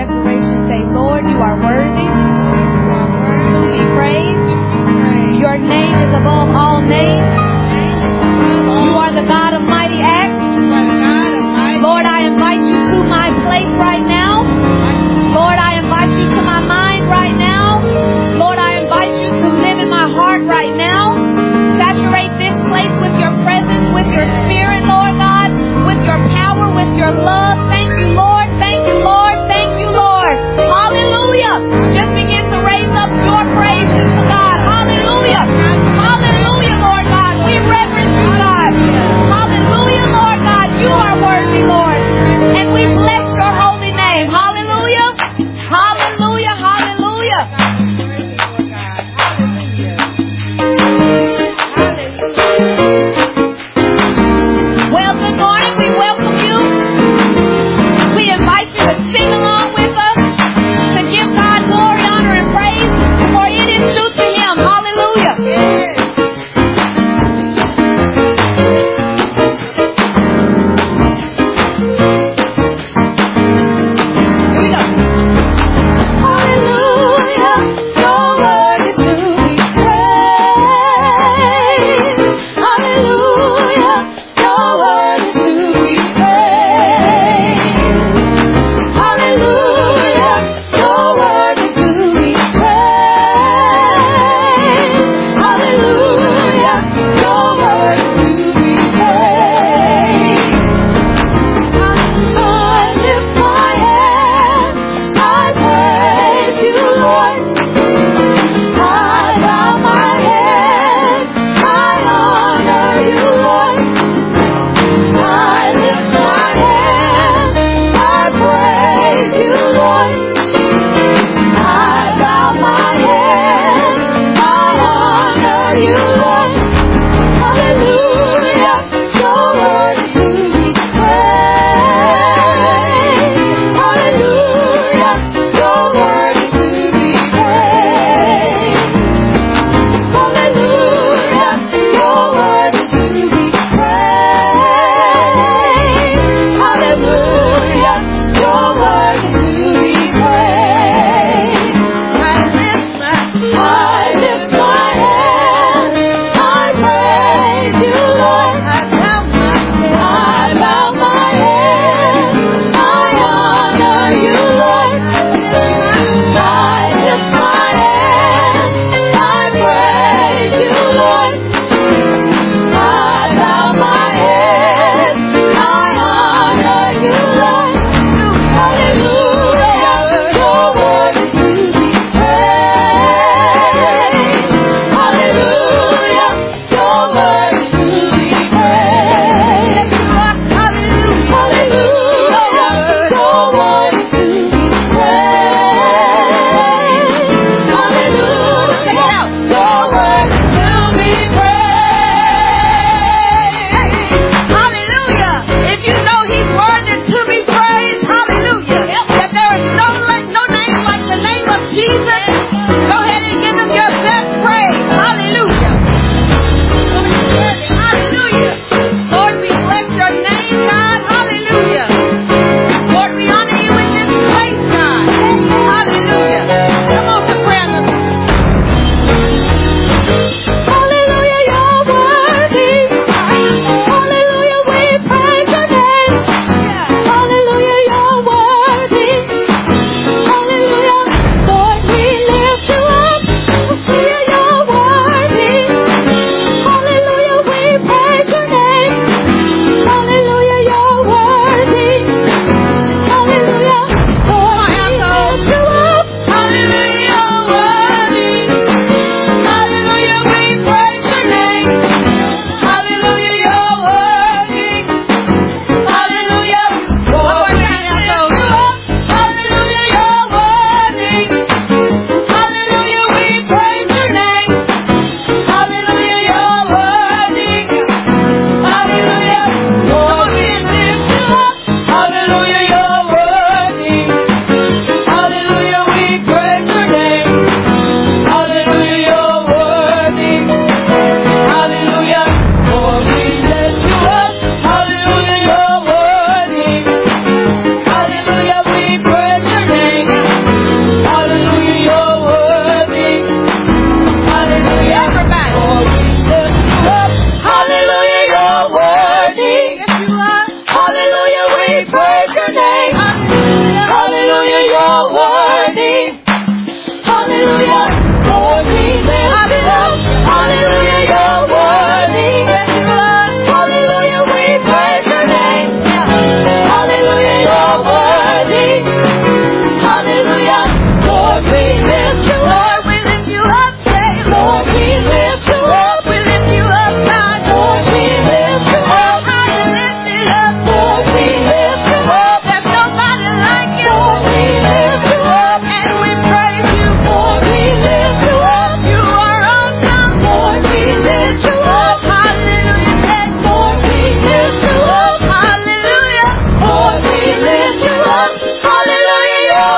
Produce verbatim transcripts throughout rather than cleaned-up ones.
declaration say, Lord, you are worthy to be praised. Your name is above all names. You are the God of mighty acts. Lord, I invite you to my place right now. Lord, I invite you to my mind right now. Lord, I invite you to live in my heart right now. Saturate this place with your presence, with your spirit, Lord God, with your power, with your love. Thank you, Lord. Thank you, Lord. Thank you, Lord. Hallelujah. Just begin to raise up your praises to God. Hallelujah. Hallelujah, Lord God. We reverence you, God. Hallelujah, Lord God. You are worthy, Lord. And we bless your holy name. Hallelujah. Hallelujah. Hallelujah. Well, good morning. We welcome you. We invite you to sing along with us, to give God glory, honor, and praise, for it is due to Him. Hallelujah. Yes. Here we go. Hallelujah.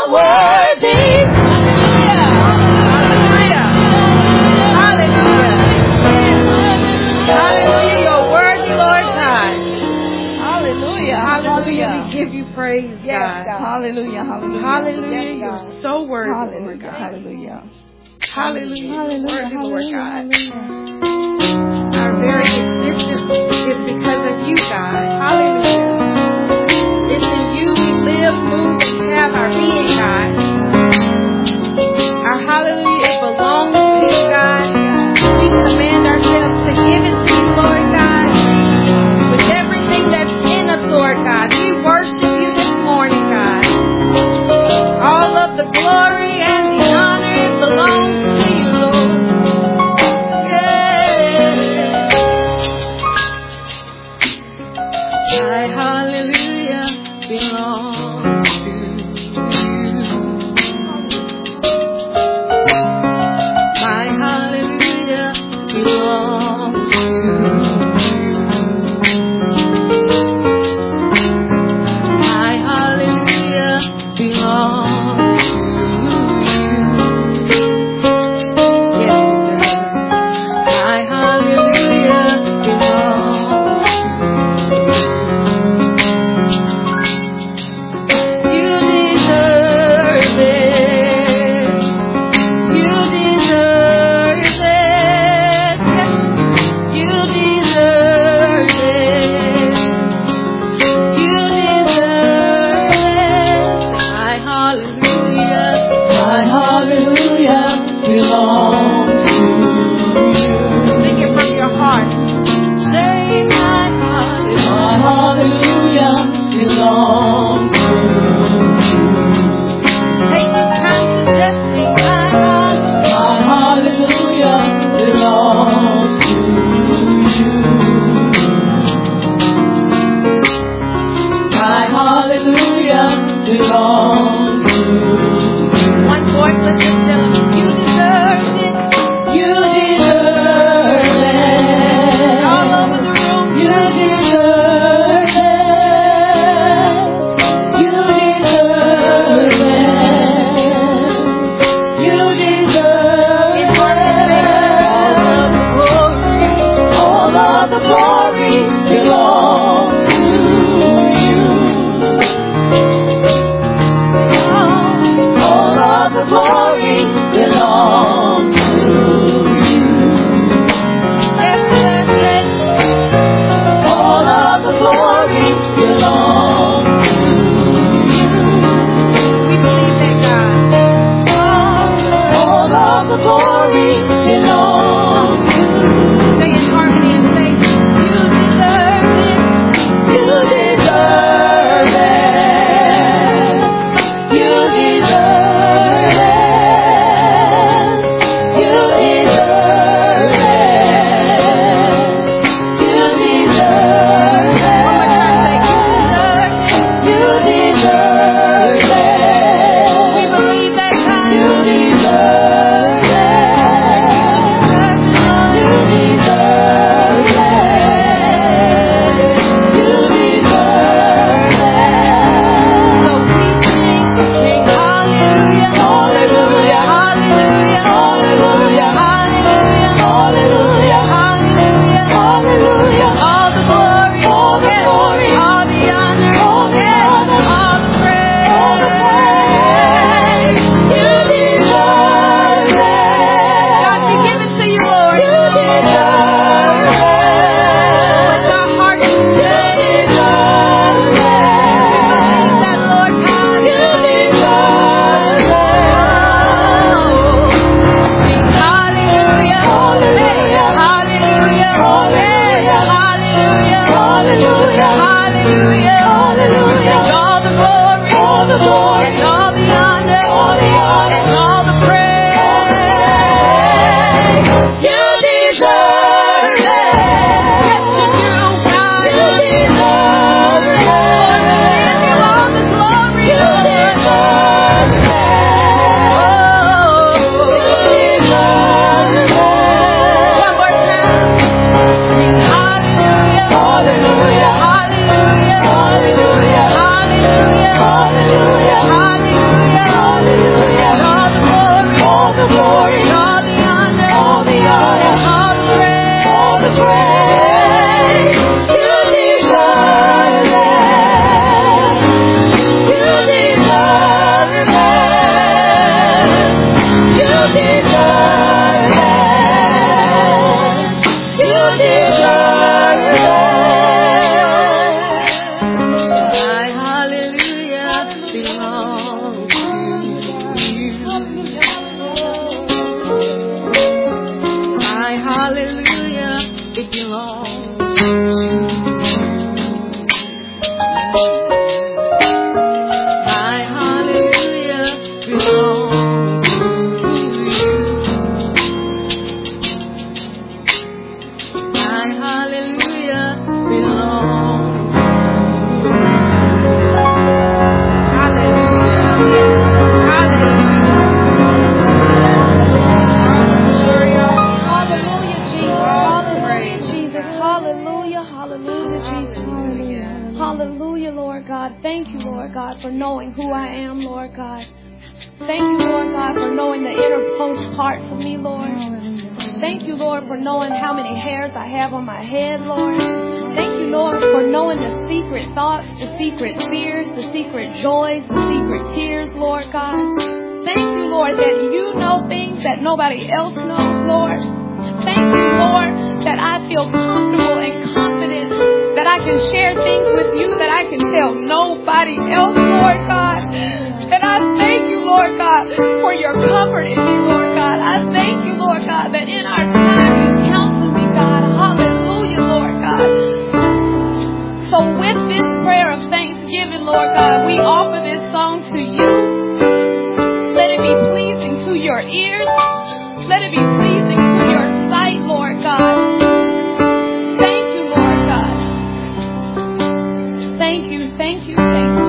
are worthy. Hallelujah. Hallelujah. Hallelujah. You're worthy, Lord God. Hallelujah. Hallelujah. We give you praise, yes, God. God. Hallelujah. Hallelujah. Hallelujah. Yes, you're so worthy, hallelujah, Lord God. Hallelujah. Hallelujah. Hallelujah. Worthy, Lord God. Hallelujah. Our very existence is because of you, God. Hallelujah. It's in you we live, move, and have our being, God. Our hallelujah, it belongs to you, God. We command ourselves to give it to you, Lord God. With everything that's in us, Lord God. We worship you this morning, God. All of the glory and the honor, it belongs to you, Lord. Yeah. My hallelujah belongs to you. My hallelujah belongs to you. My hallelujah belongs to you. Yes, it does. My hallelujah belongs to you. You deserve it. You deserve it. Yes, you deserve it. You deserve it. My hallelujah, my hallelujah belongs to you. Sing it from your heart. Say my hallelujah, my hallelujah belongs to you. Take the time to just sing my hallelujah. My hallelujah belongs to you. My hallelujah belongs to you. One voice, let's just tell him, you deserve it. belongs to you. My hallelujah belongs to you. Hallelujah. Hallelujah. Hallelujah, Jesus. Hallelujah, hallelujah, Jesus. Hallelujah, Lord God. Thank you, Lord God, for knowing who I am, Lord God. Thank you, Lord God, for knowing the innermost parts of me, Lord. Thank you, Lord, for knowing how many hairs I have on my head, Lord. Thank you, Lord, for knowing the secret thoughts, the secret fears, the secret joys, the secret tears, Lord God. Thank you, Lord, that you know things that nobody else knows, Lord. Thank you, Lord, that I feel comfortable and confident that I can share things with you that I can tell nobody else, Lord God. And I thank you, Lord God, for your comfort in me, Lord God. I thank you, Lord God, that in our time you counsel me, God. Hallelujah, Lord God. So with this prayer of thanksgiving, Lord God, we offer this song to you. Let it be pleasing to your ears. Let it be pleasing to your sight, Lord God. Thank you, Lord God. Thank you, thank you, thank you.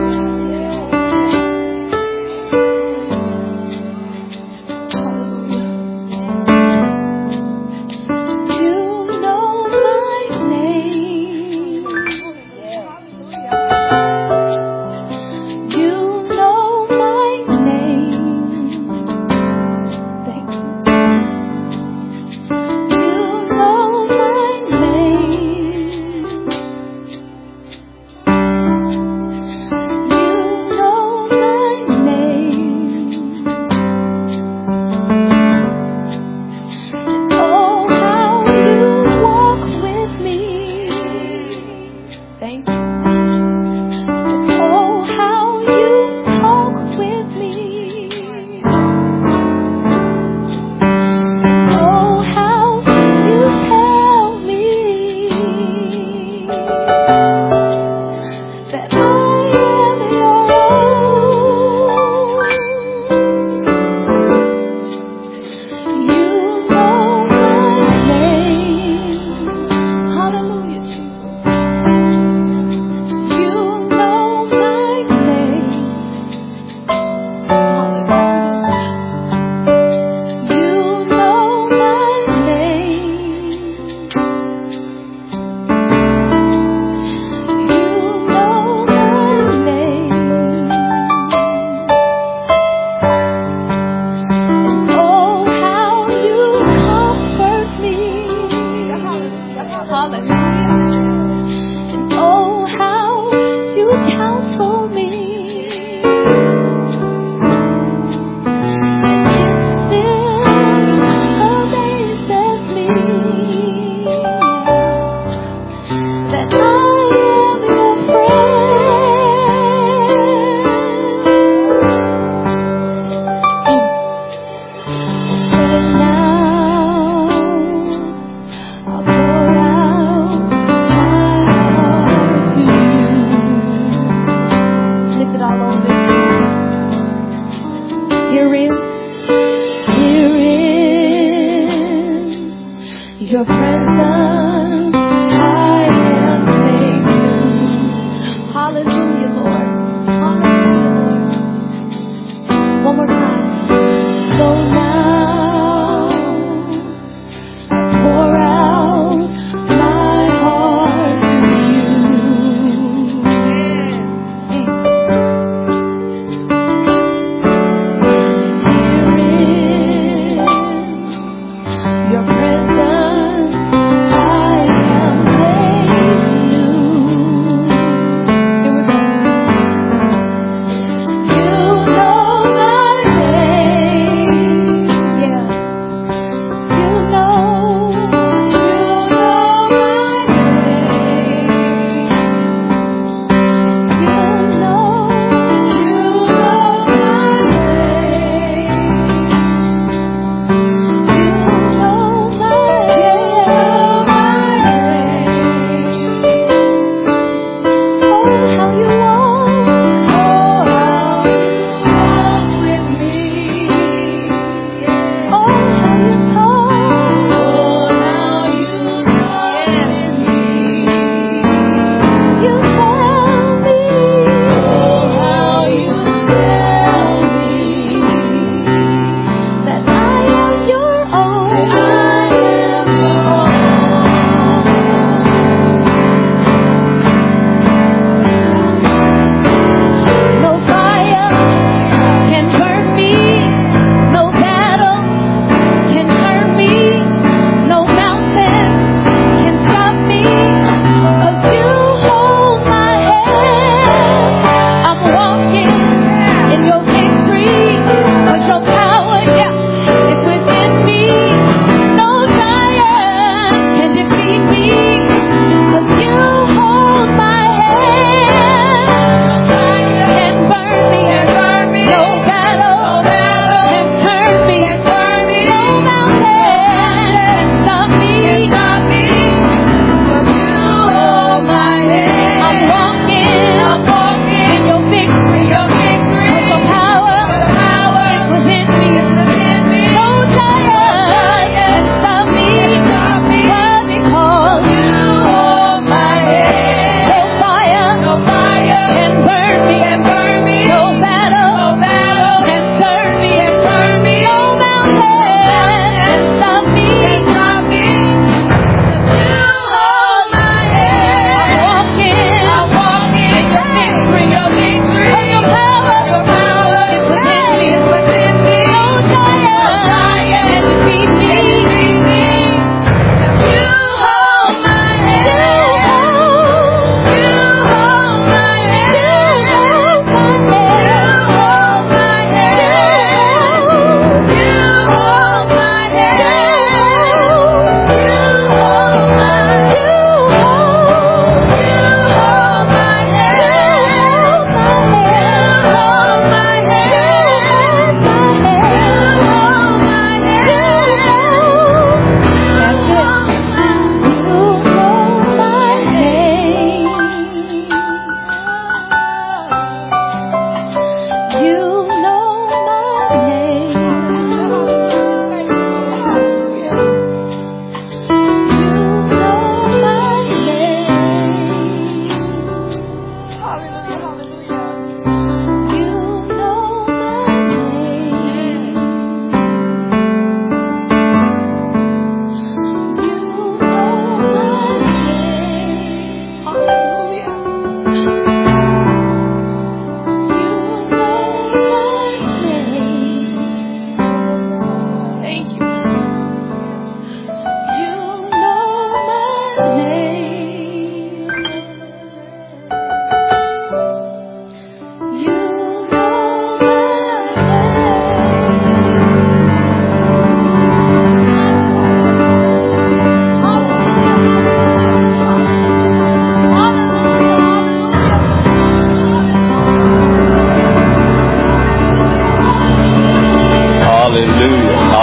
Your presence, I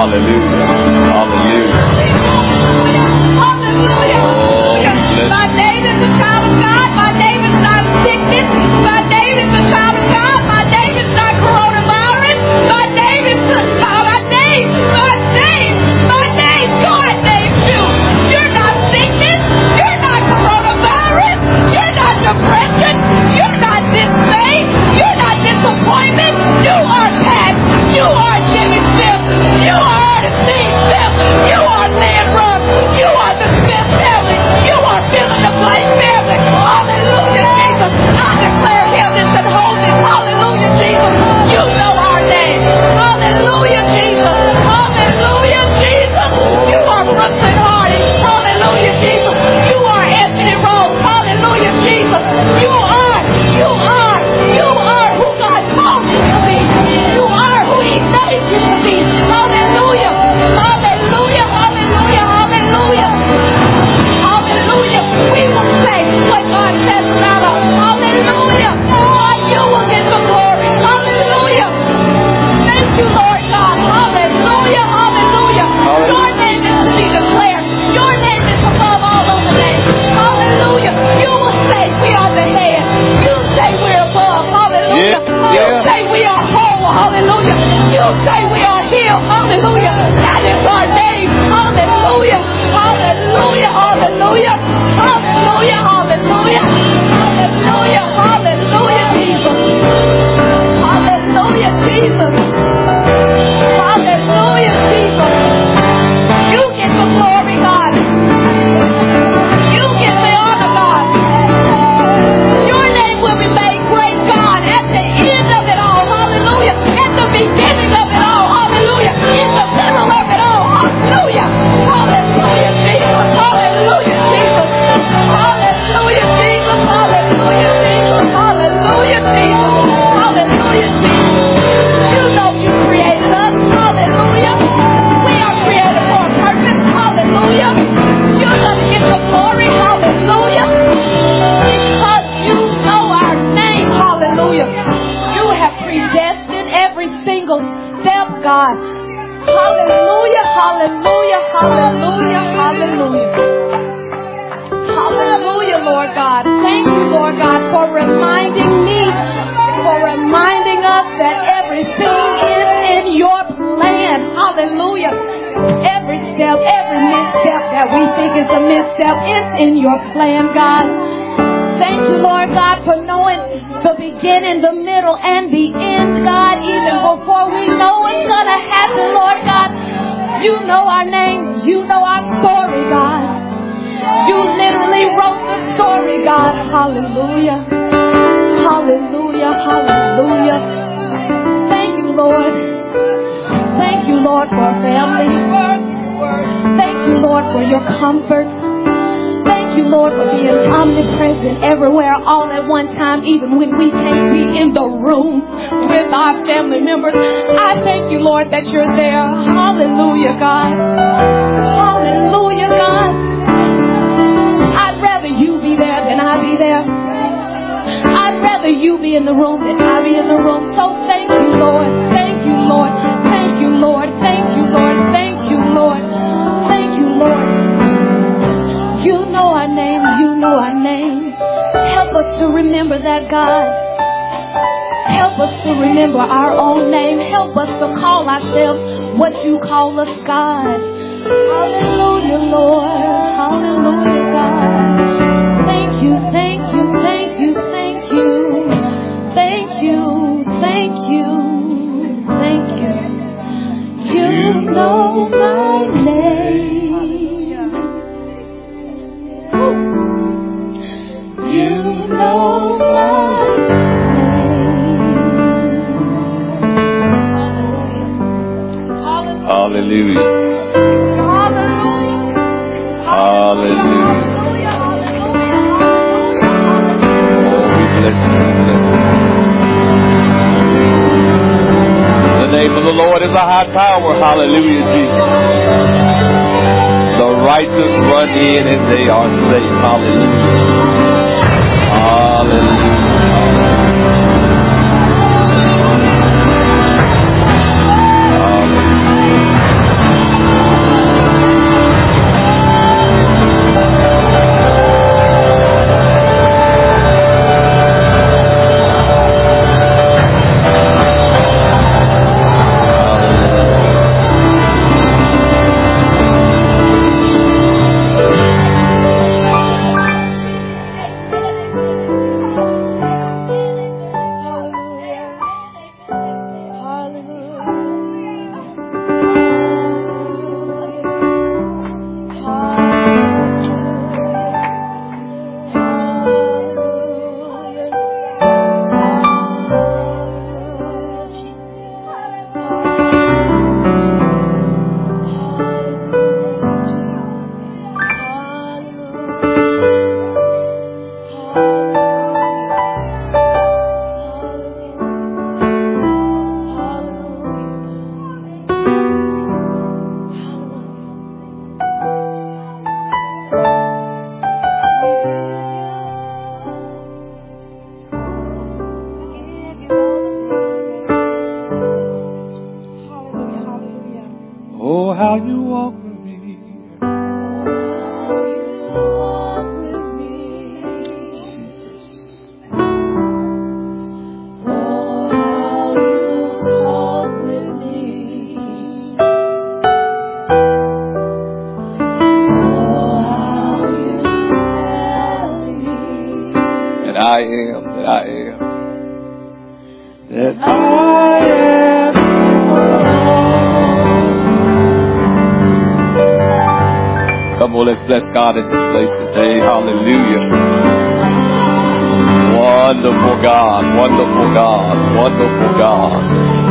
Hallelujah. Hallelujah. Hallelujah. My name is the child of God. My name is not sickness. My name is the child of God. My name is not coronavirus. My name is the my name. My name. My name. God named you. You're not sickness. You're not coronavirus. You're not depression. You're not dismay. You're not disappointment. You are Pat. You are Jimmy Smith. You are the Steve Smith. You are Landrum. You are the Smith family. You are filling the Blake family. Hallelujah, Jesus. I declare healness and wholeness. Hallelujah, Jesus. You know our name. Hallelujah, Jesus. Hallelujah, Jesus. You are Brooklyn Hardy. Hallelujah, Jesus. You are Anthony Rose. Hallelujah, Jesus. You are, you are, you are who God called you to be. You are who He made you to be. Hallelujah. Hallelujah. Hallelujah. Hallelujah. Hallelujah. We will say what God says about us. Hallelujah. God, you will get the glory. Hallelujah. Thank you, Lord God. Hallelujah. Hallelujah. Your name is to be declared. Your name is above all other names. Hallelujah. You will say we are the head. You say we're above. Hallelujah. You say we are whole. Hallelujah. You say we are healed. Hallelujah. That is our name. Hallelujah. Hallelujah. Hallelujah. Hallelujah. Hallelujah. Hallelujah. Hallelujah, Jesus. Hallelujah, Jesus. Hallelujah, Jesus. You get the glory, God. You get the honor, God. Your name will be made great, God, at the end of it all. Hallelujah. At the beginning of it all. Hallelujah. In the middle of it all. Hallelujah. Hallelujah, Jesus. Hallelujah, Jesus. Hallelujah, Jesus. Hallelujah, Jesus. Hallelujah, Jesus. Hallelujah, Jesus. You know you created us. Hallelujah. We are created for a purpose. Hallelujah. You're going to get the glory. Hallelujah. Because you know our name. Hallelujah. You have predestined every single step, God. Hallelujah. Hallelujah. Hallelujah. Hallelujah. Hallelujah, Lord God. Thank you, Lord God, for reminding me, for reminding us that everything is in your plan. Hallelujah. Every step, every misstep that we think is a misstep is in your plan, God. Thank you, Lord God, for knowing the beginning, the middle, and the end, God, even before we know what's going to happen, Lord God. You know our name. You know our story, God. You literally wrote the story, God. Hallelujah. Hallelujah. Hallelujah. Thank you, Lord. Thank you, Lord, for family. Thank you, Lord, for your comfort. Thank you, Lord, for being omnipresent everywhere all at one time, even when we can't be in the room with our family members. I thank you, Lord, that you're there. Hallelujah, God. Hallelujah, God. I'd rather you be there than I be there. I'd rather you be in the room than I be in the room. So thank you, Lord. Thank you, Lord. Thank you, Lord. Thank you, Lord. Thank you, Lord. Thank you, Lord. You know our name. You know our name. Help us to remember that, God. Help us to remember our own name. Help us to call ourselves what you call us, God. Hallelujah, Lord. Hallelujah, God. Thank you, thank you, thank you, thank you. Thank you, thank you, thank you. You know my name. You know my name. Hallelujah. Hallelujah. Oh, we bless you. The name of the Lord is a high tower. Hallelujah, Jesus. The righteous run in and they are safe. Hallelujah. Hallelujah. Hallelujah. Oh, how you walk with me. I am, that I am, that I am. Come on, let's bless God in this place today. Hallelujah. Wonderful God, wonderful God, wonderful God.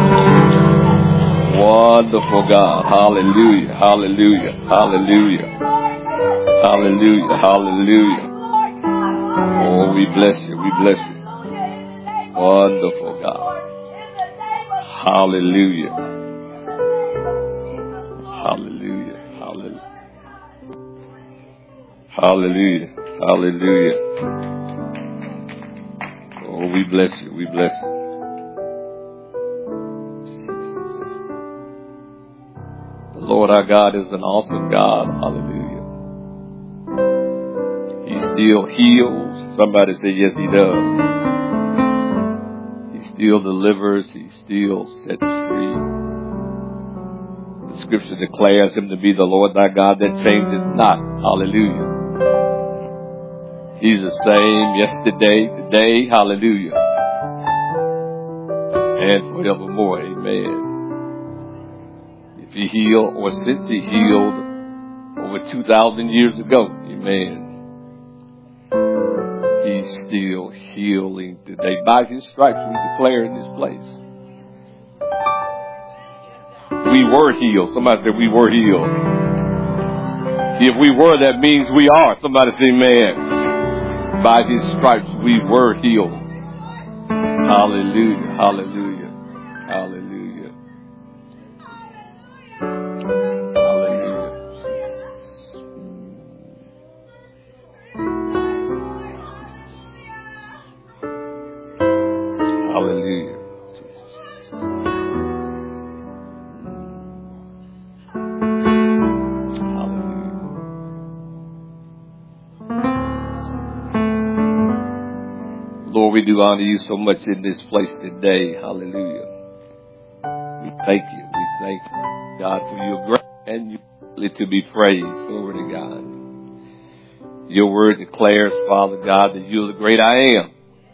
Wonderful God. Hallelujah, hallelujah, hallelujah. Hallelujah, hallelujah. Oh, we bless you, we bless you. Wonderful God. Hallelujah. Hallelujah, hallelujah. Hallelujah, hallelujah. Oh, we bless you, we bless you. The Lord our God is an awesome God. Hallelujah. He still heals. Somebody say, yes, he does. He still delivers. He still sets free. The scripture declares him to be the Lord thy God that changes not. Hallelujah. He's the same yesterday, today, hallelujah, and forevermore. Amen. If he healed, or since he healed over two thousand years ago, amen, he's still healing today. By his stripes we declare in this place. We were healed. Somebody said we were healed. If we were, that means we are. Somebody say amen. By his stripes we were healed. Hallelujah, hallelujah, hallelujah. Hallelujah. Hallelujah. Lord, we do honor you so much in this place today. Hallelujah. We thank you. We thank you, God, for your grace and you to be praised. Glory to God. Your word declares, Father God, that you're the great I am.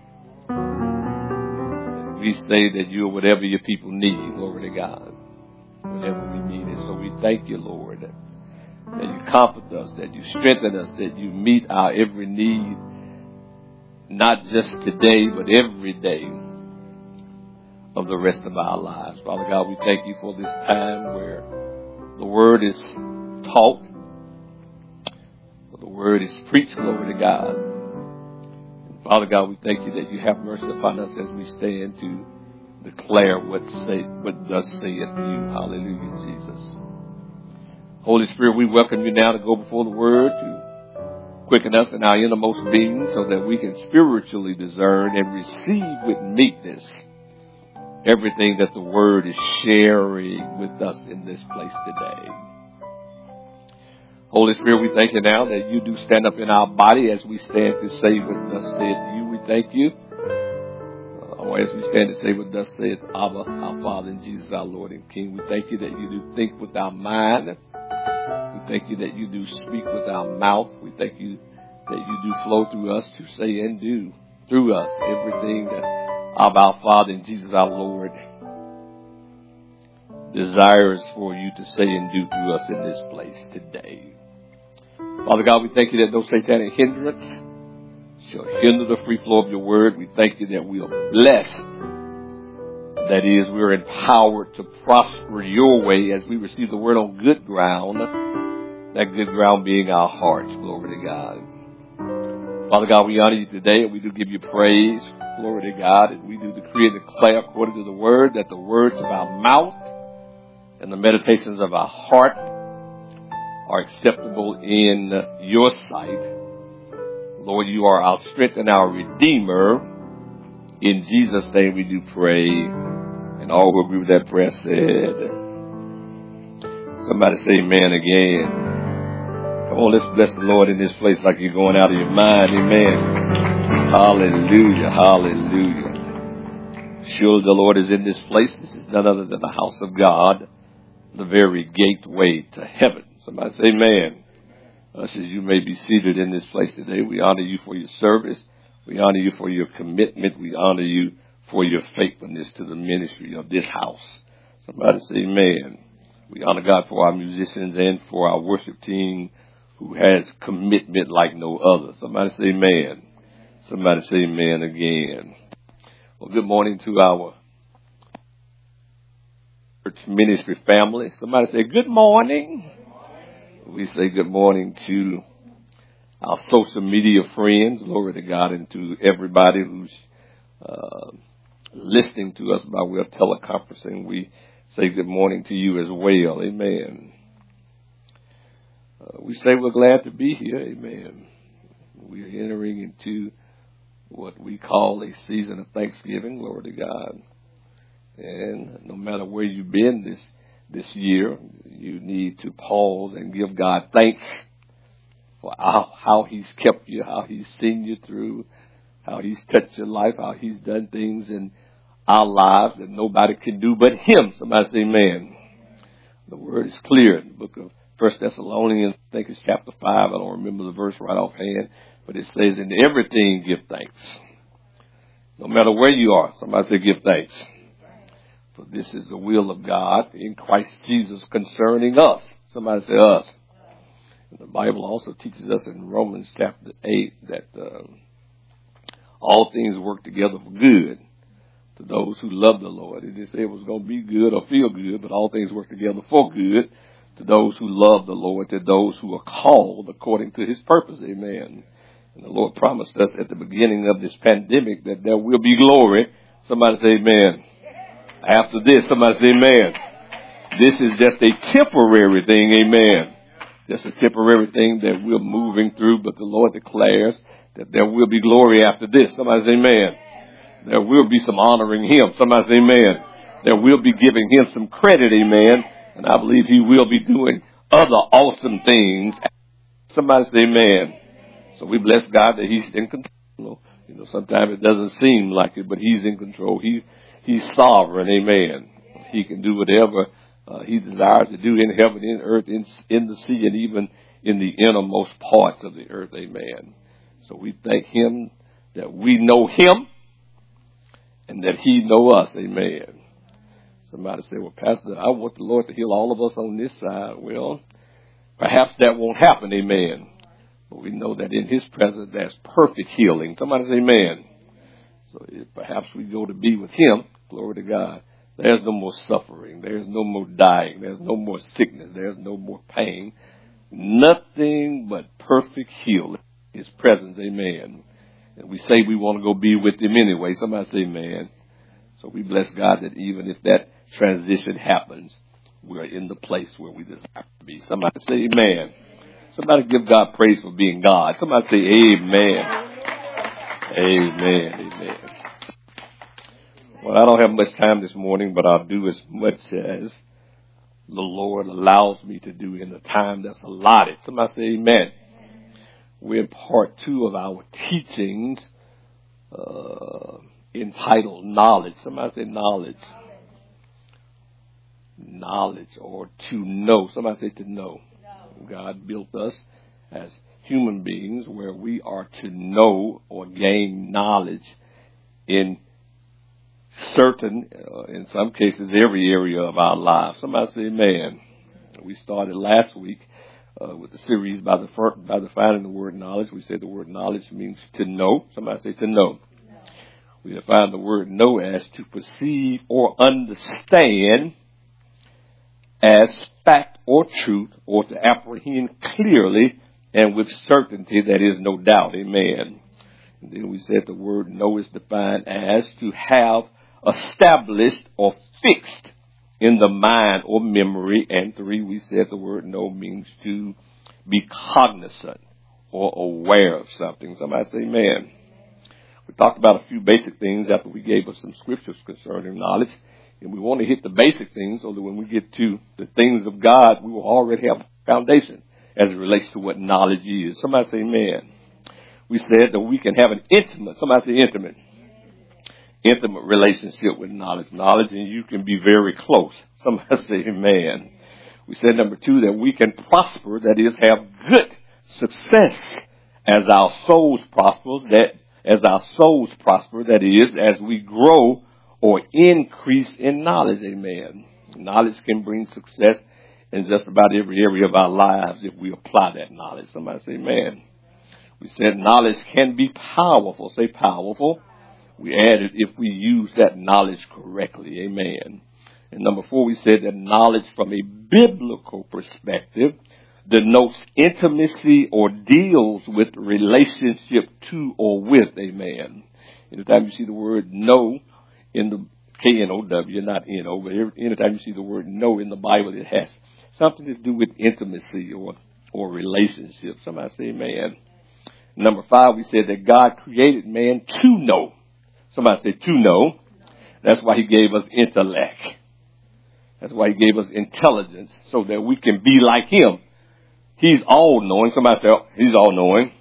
And we say that you're whatever your people need. Glory to God. Whatever we need it. So we thank you, Lord, that you comfort us, that you strengthen us, that you meet our every need. Not just today, but every day of the rest of our lives. Father God, we thank you for this time where the word is taught, where the word is preached, glory to God. And Father God, we thank you that you have mercy upon us as we stand to declare what say, what thus saith you. Hallelujah, Jesus. Holy Spirit, we welcome you now to go before the word, to quicken us in our innermost being so that we can spiritually discern and receive with meekness everything that the word is sharing with us in this place today. Holy Spirit, we thank you now that you do stand up in our body as we stand to say what thus saith you. We thank you. Or as we stand to say what thus saith Abba, our Father, and Jesus, our Lord and King. We thank you that you do think with our mind. We thank you that you do speak with our mouth. We thank you that you do flow through us to say and do through us everything that our Father and Jesus our Lord desires for you to say and do through us in this place today. Father God, we thank you that no satanic hindrance shall hinder the free flow of your word. We thank you that we are blessed. That is, we are empowered to prosper your way as we receive the word on good ground. That good ground being our hearts. Glory to God. Father God, we honor you today and we do give you praise. Glory to God. And we do decree and declare according to the word that the words of our mouth and the meditations of our heart are acceptable in your sight. Lord, you are our strength and our Redeemer. In Jesus' name we do pray. And all who agree with that prayer said, Somebody say amen again. Come on, let's bless the Lord in this place like you're going out of your mind. Amen. Hallelujah. Hallelujah. Surely the Lord is in this place. This is none other than the house of God, the very gateway to heaven. Somebody say amen. Ushers, you may be seated in this place today. We honor you for your service. We honor you for your commitment. We honor you for your faithfulness to the ministry of this house. Somebody say amen. We honor God for our musicians and for our worship team who has commitment like no other. Somebody say amen. Somebody say amen again. Well, good morning to our church ministry family. Somebody say good morning. We say good morning to our social media friends, glory to God, and to everybody who's uh, listening to us by way of teleconferencing. We say good morning to you as well. Amen. Uh, we say we're glad to be here. Amen. We are entering into what we call a season of Thanksgiving. Glory to God. And no matter where you've been this this year, you need to pause and give God thanks for how, how He's kept you, how He's seen you through, how He's touched your life, how He's done things in our lives that nobody can do but Him. Somebody say amen. The word is clear in the book of First Thessalonians, I think it's chapter five. I don't remember the verse right offhand, but it says, in everything give thanks. No matter where you are, somebody say give thanks. For this is the will of God in Christ Jesus concerning us. Somebody say us. And the Bible also teaches us in Romans chapter eight that uh, all things work together for good to those who love the Lord. It didn't say it was going to be good or feel good, but all things work together for good to those who love the Lord, to those who are called according to His purpose. Amen. And the Lord promised us at the beginning of this pandemic that there will be glory. Somebody say amen. After this, somebody say amen. This is just a temporary thing, amen. Just a temporary thing that we're moving through, but the Lord declares that there will be glory after this. Somebody say amen. There will be some honoring Him. Somebody say amen. There will be giving Him some credit, amen. And I believe He will be doing other awesome things. Somebody say amen. So we bless God that He's in control. You know, sometimes it doesn't seem like it, but He's in control. He He's sovereign, amen. He can do whatever uh, He desires to do in heaven, in earth, in, in the sea, and even in the innermost parts of the earth, amen. So we thank Him that we know Him and that He know us, amen. Somebody say, well, Pastor, I want the Lord to heal all of us on this side. Well, perhaps that won't happen, amen. But we know that in His presence there's perfect healing. Somebody say amen. So if perhaps we go to be with Him, glory to God, there's no more suffering. There's no more dying. There's no more sickness. There's no more pain. Nothing but perfect healing. His presence, amen. And we say we want to go be with Him anyway. Somebody say amen. So we bless God that even if that transition happens, we're in the place where we desire to be. Somebody say amen. Somebody give God praise for being God. Somebody say amen. Amen. Amen. Well, I don't have much time this morning, but I'll do as much as the Lord allows me to do in the time that's allotted. Somebody say amen. We're in part two of our teachings uh, entitled Knowledge. Somebody say knowledge. Knowledge or to know. Somebody say to know. God built us as human beings where we are to know or gain knowledge in certain, uh, in some cases, every area of our lives. Somebody say amen. We started last week uh, with the series by, the, by defining the word knowledge. We said the word knowledge means to know. Somebody say to know. No. We defined the word know as to perceive or understand as fact or truth, or to apprehend clearly and with certainty that is no doubt. Amen. And then we said the word know is defined as to have established or fixed in the mind or memory. And three, we said the word know means to be cognizant or aware of something. Somebody say amen. We talked about a few basic things after we gave us some scriptures concerning knowledge And we want to hit the basic things so that when we get to the things of God, we will already have a foundation as it relates to what knowledge is. Somebody say amen. We said that we can have an intimate, somebody say intimate, intimate relationship with knowledge. Knowledge, and you can be very close. Somebody say amen. We said number two, that we can prosper, that is, have good success as our souls prosper, that as our souls prosper, that is, as we grow or increase in knowledge. Amen. Knowledge can bring success in just about every area of our lives if we apply that knowledge. Somebody say amen. We said knowledge can be powerful. Say powerful. We added if we use that knowledge correctly. Amen. And number four, we said that knowledge from a biblical perspective denotes intimacy or deals with relationship to or with. Amen. Anytime you see the word know in the K N O W, not N O, but anytime you see the word know in the Bible, it has something to do with intimacy or, or relationship. Somebody say amen. Number five, we said that God created man to know. Somebody say to know. That's why he gave us intellect. That's why he gave us intelligence, so that we can be like him. He's all-knowing. Somebody say, oh, he's all-knowing.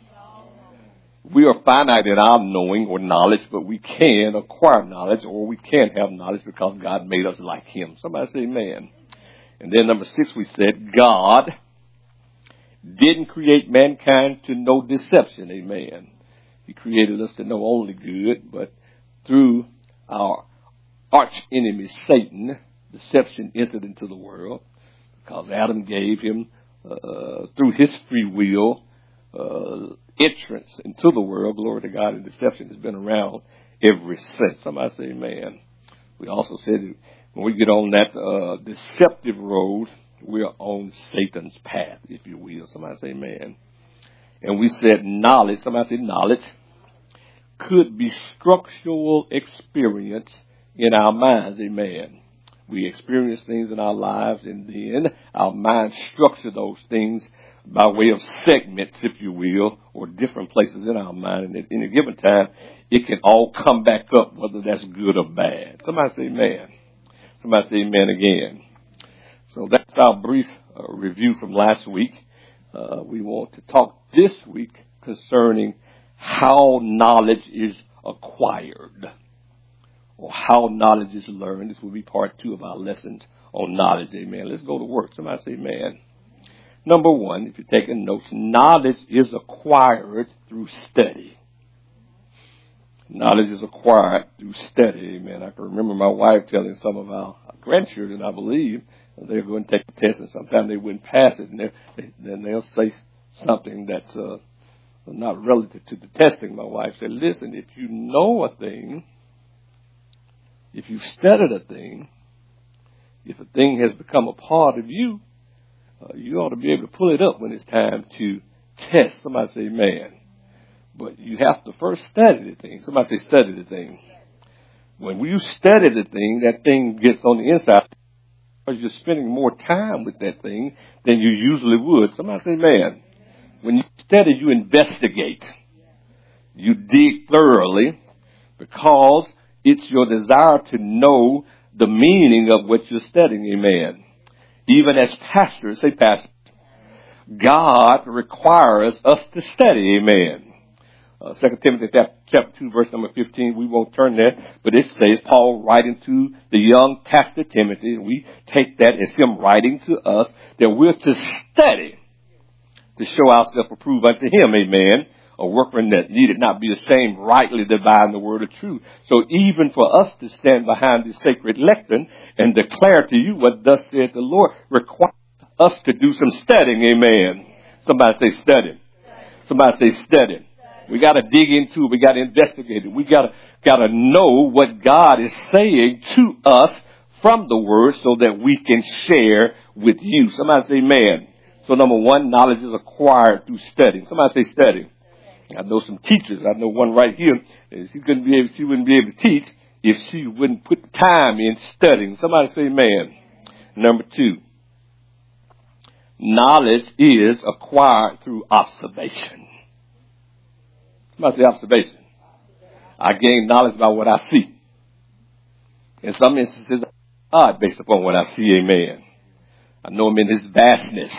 We are finite in our knowing or knowledge, but we can acquire knowledge, or we can have knowledge because God made us like him. Somebody say amen. And then number six, we said God didn't create mankind to know deception. Amen. He created us to know only good, but through our arch enemy, Satan, deception entered into the world because Adam gave him, uh, through his free will, uh, entrance into the world. Glory to God. And deception has been around ever since. Somebody say amen. We also said that when we get on that uh, deceptive road, we're on Satan's path, if you will. Somebody say amen. And we said knowledge, somebody say knowledge, could be structural experience in our minds. Amen. We experience things in our lives, and then our minds structure those things by way of segments, if you will, or different places in our mind. And at any given time, it can all come back up, whether that's good or bad. Somebody say amen. Somebody say amen again. So that's our brief uh, review from last week. Uh, we want to talk this week concerning how knowledge is acquired, or how knowledge is learned. This will be part two of our lessons on knowledge. Amen. Let's go to work. Somebody say amen. Number one, if you're taking notes, knowledge is acquired through study. Knowledge is acquired through study. Amen. I can remember my wife telling some of our grandchildren, I believe, they're going to take the test, and sometimes they wouldn't pass it, and they, then they'll say something that's uh, not relative to the testing. My wife said, listen, if you know a thing, if you've studied a thing, if a thing has become a part of you, uh, you ought to be able to pull it up when it's time to test. Somebody say amen. But you have to first study the thing. Somebody say study the thing. When you study the thing, that thing gets on the inside, because you're spending more time with that thing than you usually would. Somebody say amen. When you study, you investigate. You dig thoroughly, because it's your desire to know the meaning of what you're studying. Amen. Even as pastors, say pastor, God requires us to study. Amen. Uh, Second Timothy chapter two, verse number fifteen, we won't turn there, but it says, Paul writing to the young pastor Timothy, and we take that as him writing to us, that we're to study to show ourselves approved unto him. Amen. A workman that needed not be ashamed, rightly dividing the word of truth. So even for us to stand behind the sacred lectern and declare to you what thus saith the Lord, requires us to do some studying. Amen. Somebody say study. Somebody say study. We got to dig into it. We got to investigate it. We got to got to know what God is saying to us from the word, so that we can share with you. Somebody say amen. So number one, knowledge is acquired through studying. Somebody say study. I know some teachers. I know one right here. She couldn't be able, she wouldn't be able to teach if she wouldn't put the time in studying. Somebody say amen. Number two, knowledge is acquired through observation. Somebody say observation. I gain knowledge by what I see. In some instances, God based upon what I see, amen. I know him in his vastness.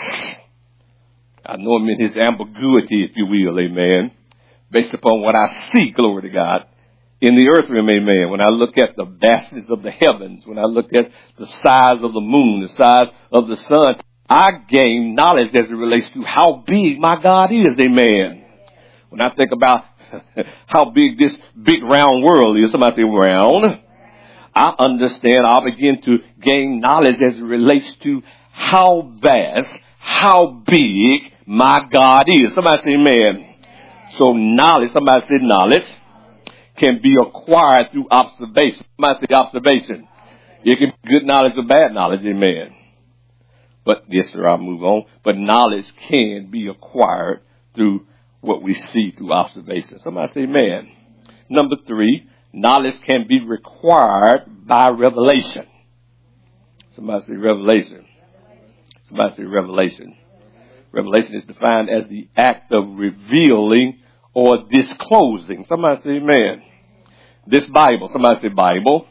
I know him in his ambiguity, if you will, amen. Based upon what I see, glory to God, in the earth realm, amen. When I look at the vastness of the heavens, when I look at the size of the moon, the size of the sun, I gain knowledge as it relates to how big my God is, amen. When I think about how big this big round world is, somebody say round, I understand, I begin to gain knowledge as it relates to how vast, how big my God is. Somebody say amen. So knowledge, somebody say knowledge, can be acquired through observation. Somebody say observation. It can be good knowledge or bad knowledge, amen. But, yes, sir, I'll move on. But knowledge can be acquired through what we see through observation. Somebody say amen. Number three, knowledge can be required by revelation. Somebody say revelation. Somebody say revelation. Revelation is defined as the act of revealing or disclosing. Somebody say amen. This Bible, somebody say Bible,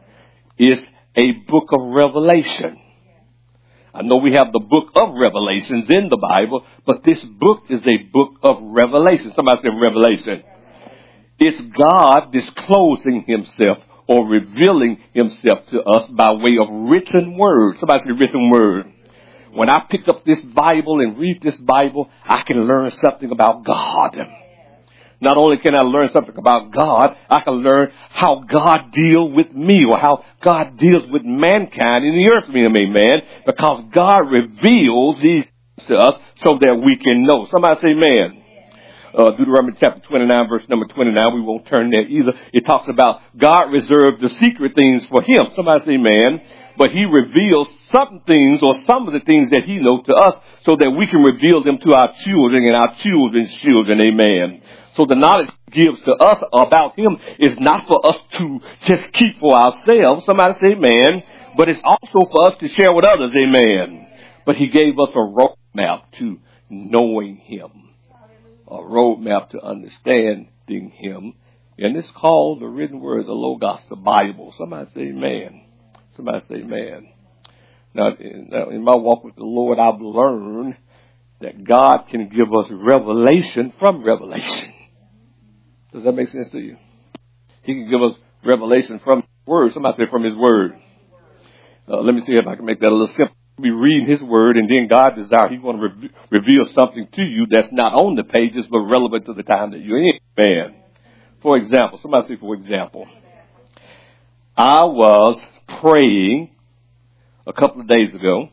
is a book of revelation. I know we have the book of Revelations in the Bible, but this book is a book of revelation. Somebody say revelation. It's God disclosing himself or revealing himself to us by way of written word. Somebody say written word. When I pick up this Bible and read this Bible, I can learn something about God. Not only can I learn something about God, I can learn how God deals with me or how God deals with mankind in the earth realm, amen. Because God reveals these to us so that we can know. Somebody say amen. Uh, Deuteronomy chapter twenty-nine, verse number twenty-nine. We won't turn there either. It talks about God reserved the secret things for him. Somebody say amen. But he reveals some things or some of the things that he knows to us so that we can reveal them to our children and our children's children. Amen. So the knowledge he gives to us about him is not for us to just keep for ourselves. Somebody say amen. But it's also for us to share with others. Amen. But he gave us a roadmap to knowing him. A roadmap to understanding him. And it's called the written word, the Logos, the Bible. Somebody say amen. Somebody say amen. Now, in, now, in my walk with the Lord, I've learned that God can give us revelation from revelation. Does that make sense to you? He can give us revelation from his word. Somebody say from his word. Uh, let me see if I can make that a little simple. Be reading his word, and then God desires he's going to re- reveal something to you that's not on the pages, but relevant to the time that you're in. Man. For example, somebody say for example, I was praying a couple of days ago.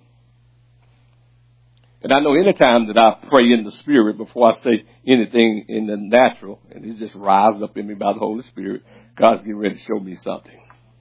And I know any time that I pray in the Spirit before I say anything in the natural, and it just rises up in me by the Holy Spirit, God's getting ready to show me something.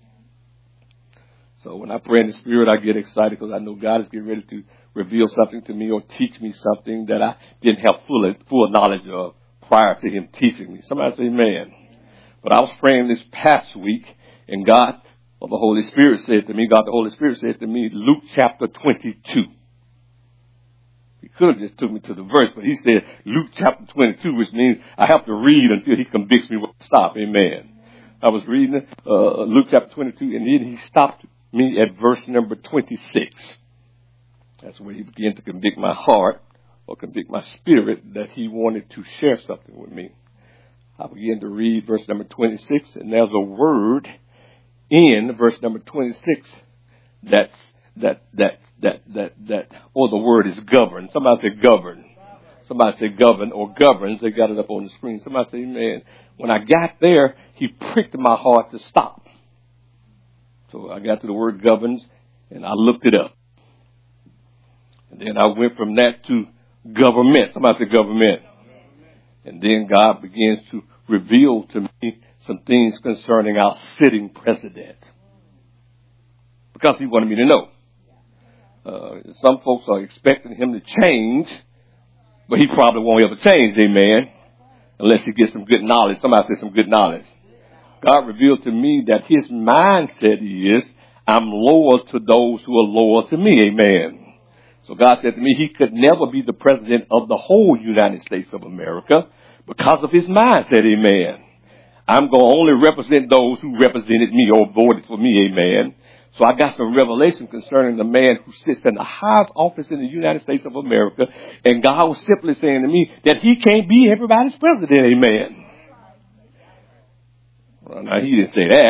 So when I pray in the Spirit, I get excited because I know God is getting ready to reveal something to me or teach me something that I didn't have full, full knowledge of prior to him teaching me. Somebody say amen. But I was praying this past week, and God, or the Holy Spirit said to me, God the Holy Spirit said to me, Luke chapter twenty-two. He could have just took me to the verse, but he said Luke chapter twenty-two, which means I have to read until he convicts me where to stop. Amen. I was reading uh, Luke chapter twenty-two, and then he stopped me at verse number twenty-six. That's where he began to convict my heart or convict my spirit that he wanted to share something with me. I began to read verse number twenty-six, and there's a word in verse number twenty-six that's that that that that that or the word is govern. Somebody say govern. Somebody say govern or governs. They got it up on the screen. Somebody say amen. When I got there, he pricked my heart to stop. So I got to the word governs, and I looked it up. And then I went from that to government. Somebody say government. And then God begins to reveal to me some things concerning our sitting president. Because he wanted me to know. Uh, some folks are expecting him to change, but he probably won't ever change, amen, unless he gets some good knowledge. Somebody say some good knowledge. God revealed to me that his mindset is, I'm loyal to those who are loyal to me, amen. So God said to me, he could never be the president of the whole United States of America because of his mindset, amen. I'm going to only represent those who represented me or voted for me, amen. So I got some revelation concerning the man who sits in the highest office in the United States of America. And God was simply saying to me that he can't be everybody's president. Amen. Well, now he didn't say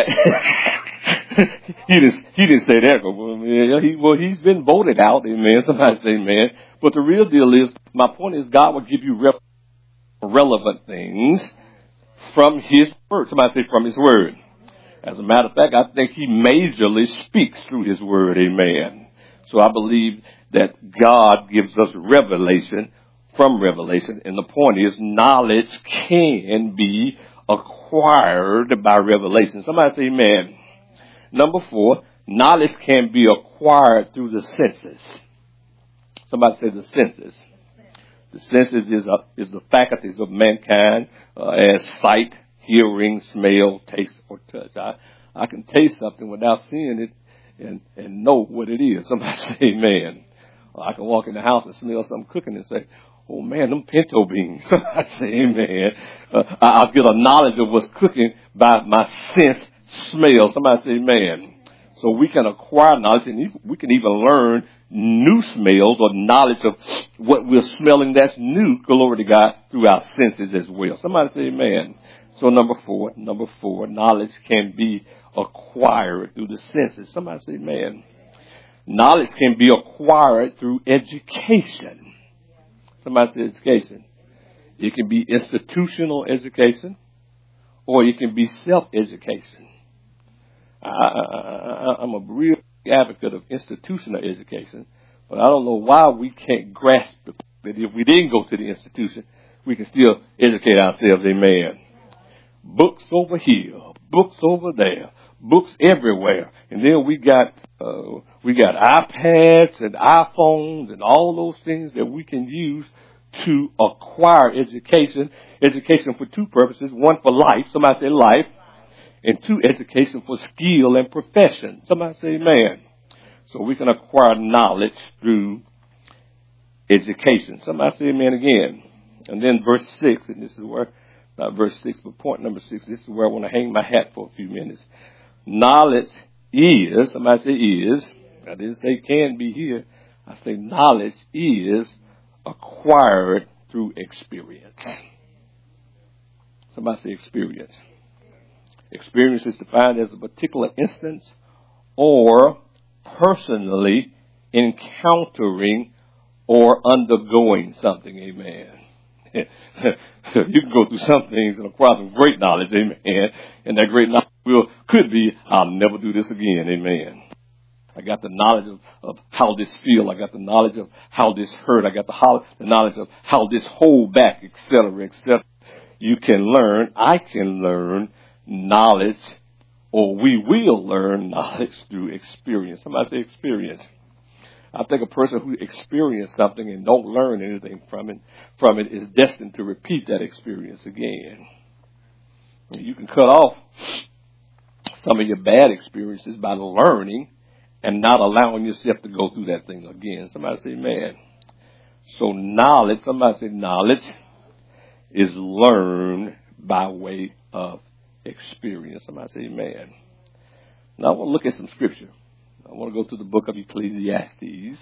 that. he didn't, he didn't say that. Well, he, well, he's been voted out. Amen. Somebody say amen. But the real deal is, my point is God will give you re- relevant things from his word. Somebody say from his word. As a matter of fact, I think he majorly speaks through his word. Amen. So I believe that God gives us revelation from revelation. And the point is, knowledge can be acquired by revelation. Somebody say amen. Number four, knowledge can be acquired through the senses. Somebody say the senses. The senses is, a, is the faculties of mankind uh, as sight, hearing, smell, taste, or touch. I, I can taste something without seeing it and, and know what it is. Somebody say amen. Or I can walk in the house and smell something cooking and say, oh man, them pinto beans. Somebody say amen. Uh, I, I'll get a knowledge of what's cooking by my sense smell. Somebody say amen. So we can acquire knowledge and we can even learn new smells or knowledge of what we're smelling that's new, glory to God, through our senses as well. Somebody say amen. So number four, number four, knowledge can be acquired through the senses. Somebody say amen. Knowledge can be acquired through education. Somebody say education. It can be institutional education or it can be self-education. I, I, I'm a real advocate of institutional education, but I don't know why we can't grasp that if we didn't go to the institution, we can still educate ourselves. Amen. Books over here, books over there, books everywhere, and then we got uh, we got iPads and iPhones and all those things that we can use to acquire education. Education for two purposes: one for life. Somebody say life. And two, education for skill and profession. Somebody say amen. So we can acquire knowledge through education. Somebody say amen again. And then verse six, and this is where, not verse six, but point number six, this is where I want to hang my hat for a few minutes. Knowledge is, somebody say is, I didn't say can be here, I say knowledge is acquired through experience. Somebody say experience. Experience is defined as a particular instance or personally encountering or undergoing something. Amen. You can go through some things and acquire some great knowledge. Amen. And that great knowledge will, could be, I'll never do this again. Amen. I got the knowledge of, of how this feels. I got the knowledge of how this hurt. I got the, how, the knowledge of how this hold back, et cetera, et cetera. You can learn. I can learn knowledge, or we will learn knowledge through experience. Somebody say experience. I think a person who experienced something and don't learn anything from it, from it is destined to repeat that experience again. You can cut off some of your bad experiences by learning and not allowing yourself to go through that thing again. Somebody say amen. So knowledge, somebody say knowledge is learned by way of experience. Somebody say amen. Now I want to look at some scripture. I want to go to the book of Ecclesiastes.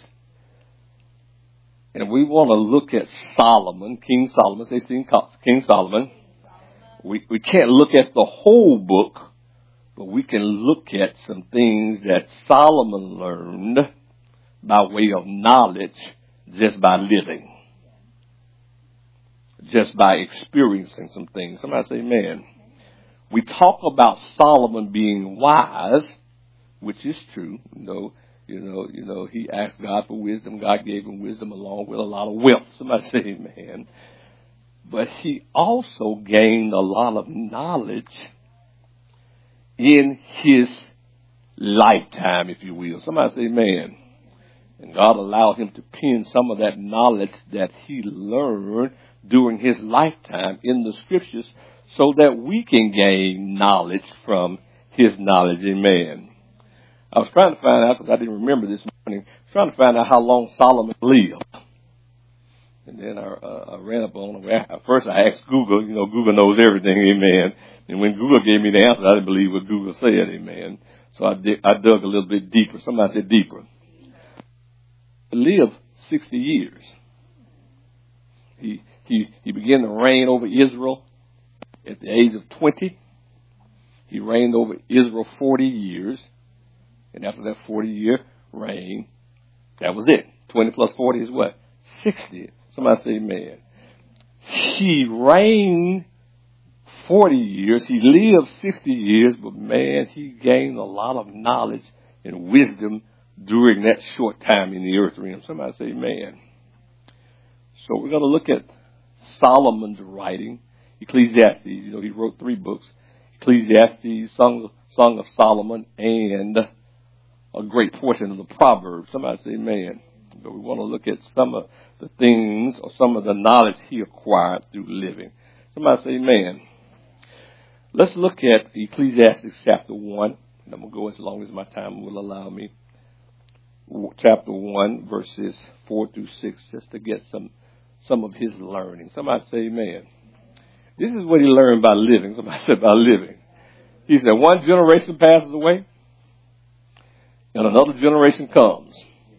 And we want to look at Solomon, King Solomon. Say King Solomon. We, we can't look at the whole book, but we can look at some things that Solomon learned by way of knowledge just by living. Just by experiencing some things. Somebody say amen. We talk about Solomon being wise, which is true. You know, you know, you know, he asked God for wisdom. God gave him wisdom along with a lot of wealth. Somebody say amen. But he also gained a lot of knowledge in his lifetime, if you will. Somebody say amen. And God allowed him to pen some of that knowledge that he learned during his lifetime in the scriptures so that we can gain knowledge from his knowledge. Amen. I was trying to find out, because I didn't remember this morning, trying to find out how long Solomon lived. And then I, uh, I ran up on him. First I asked Google. You know, Google knows everything. Amen. And when Google gave me the answer, I didn't believe what Google said. Amen. So I, dig, I dug a little bit deeper. Somebody said deeper. He lived sixty years. He, he, he began to reign over Israel at the age of twenty. He reigned over Israel forty years. And after that forty-year reign, that was it. twenty plus forty is what? sixty. Somebody say amen. He reigned forty years. He lived sixty years, but man, he gained a lot of knowledge and wisdom during that short time in the earth realm. Somebody say amen. So we're going to look at Solomon's writing, Ecclesiastes. You know, he wrote three books, Ecclesiastes, Song, Song of Solomon, and a great portion of the Proverbs. Somebody say amen. So we want to look at some of the things or some of the knowledge he acquired through living. Somebody say amen. Let's look at Ecclesiastes chapter one. And I'm going to go as long as my time will allow me. Chapter one, verses four through six, just to get some some of his learning. Somebody say amen. This is what he learned by living. Somebody said by living. He said, one generation passes away, and another generation comes.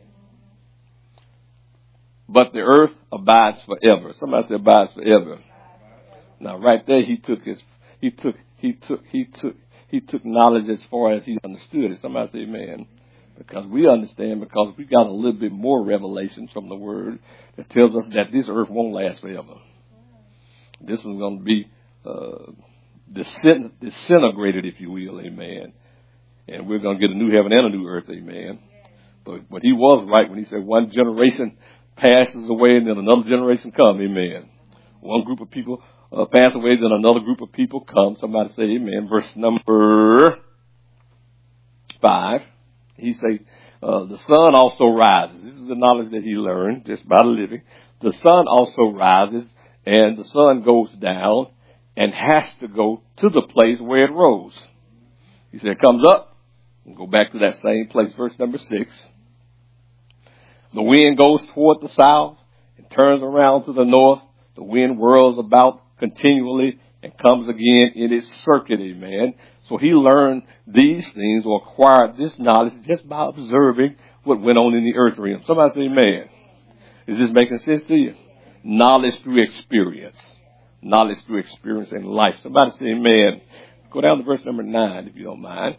But the earth abides forever. Somebody said abides forever. Now right there he took his he took he took he took he took knowledge as far as he understood it. Somebody say amen. Because we understand, because we got a little bit more revelation from the word that tells us that this earth won't last forever. This one's going to be uh, disintegrated, if you will, amen. And we're going to get a new heaven and a new earth, amen. But, but he was right when he said one generation passes away and then another generation comes, amen. One group of people uh, pass away, then another group of people come. Somebody say amen. Verse number five. He say, uh, the sun also rises. This is the knowledge that he learned just by living. The sun also rises, and the sun goes down and has to go to the place where it rose. He said, it comes up and go back to that same place. Verse number six. The wind goes toward the south and turns around to the north. The wind whirls about continually and comes again in its circuit, amen. So he learned these things or acquired this knowledge just by observing what went on in the earth realm. Somebody say amen. Is this making sense to you? Knowledge through experience. Knowledge through experience in life. Somebody say amen. Let's go down to verse number nine, if you don't mind.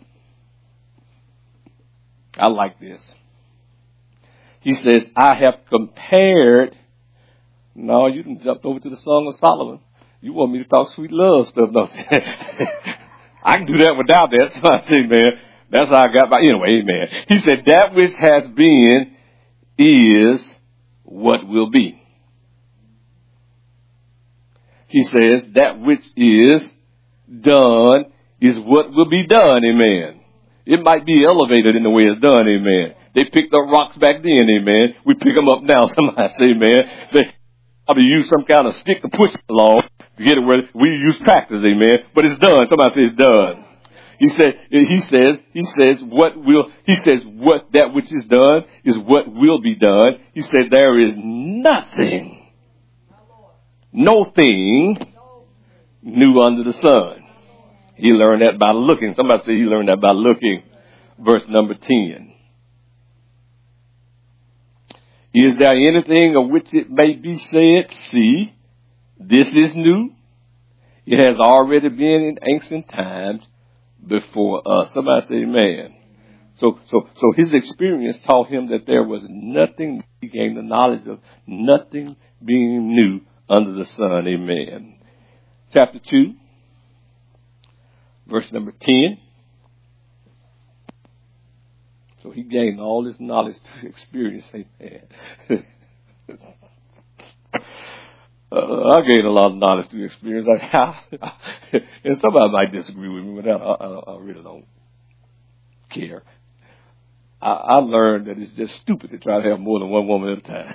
I like this. He says, I have compared. No, you can jump over to the Song of Solomon. You want me to talk sweet love stuff, don't you? I can do that without that. So I say, man, that's how I got by. Anyway, amen. He said, that which has been is what will be. He says, that which is done is what will be done, amen. It might be elevated in the way it's done, amen. They picked up rocks back then, amen. We pick them up now. Somebody say, amen. They probably use some kind of stick to push it along. To get it where we use tractors, amen. But it's done. Somebody say it's done. He said, he says, he says what will, he says what that which is done is what will be done. He said there is nothing, no thing new under the sun. He learned that by looking. Somebody say he learned that by looking. Verse number ten. Is there anything of which it may be said, see, this is new? It has already been in ancient times before us. Somebody say amen. So, so, so his experience taught him that there was nothing, he gained the knowledge of nothing being new under the sun. Amen. Chapter two, verse number ten. So he gained all this knowledge through experience. Amen. Uh, I gained a lot of knowledge through experience. I, I, and somebody might disagree with me, but I, I, I really don't care. I, I learned that it's just stupid to try to have more than one woman at a time.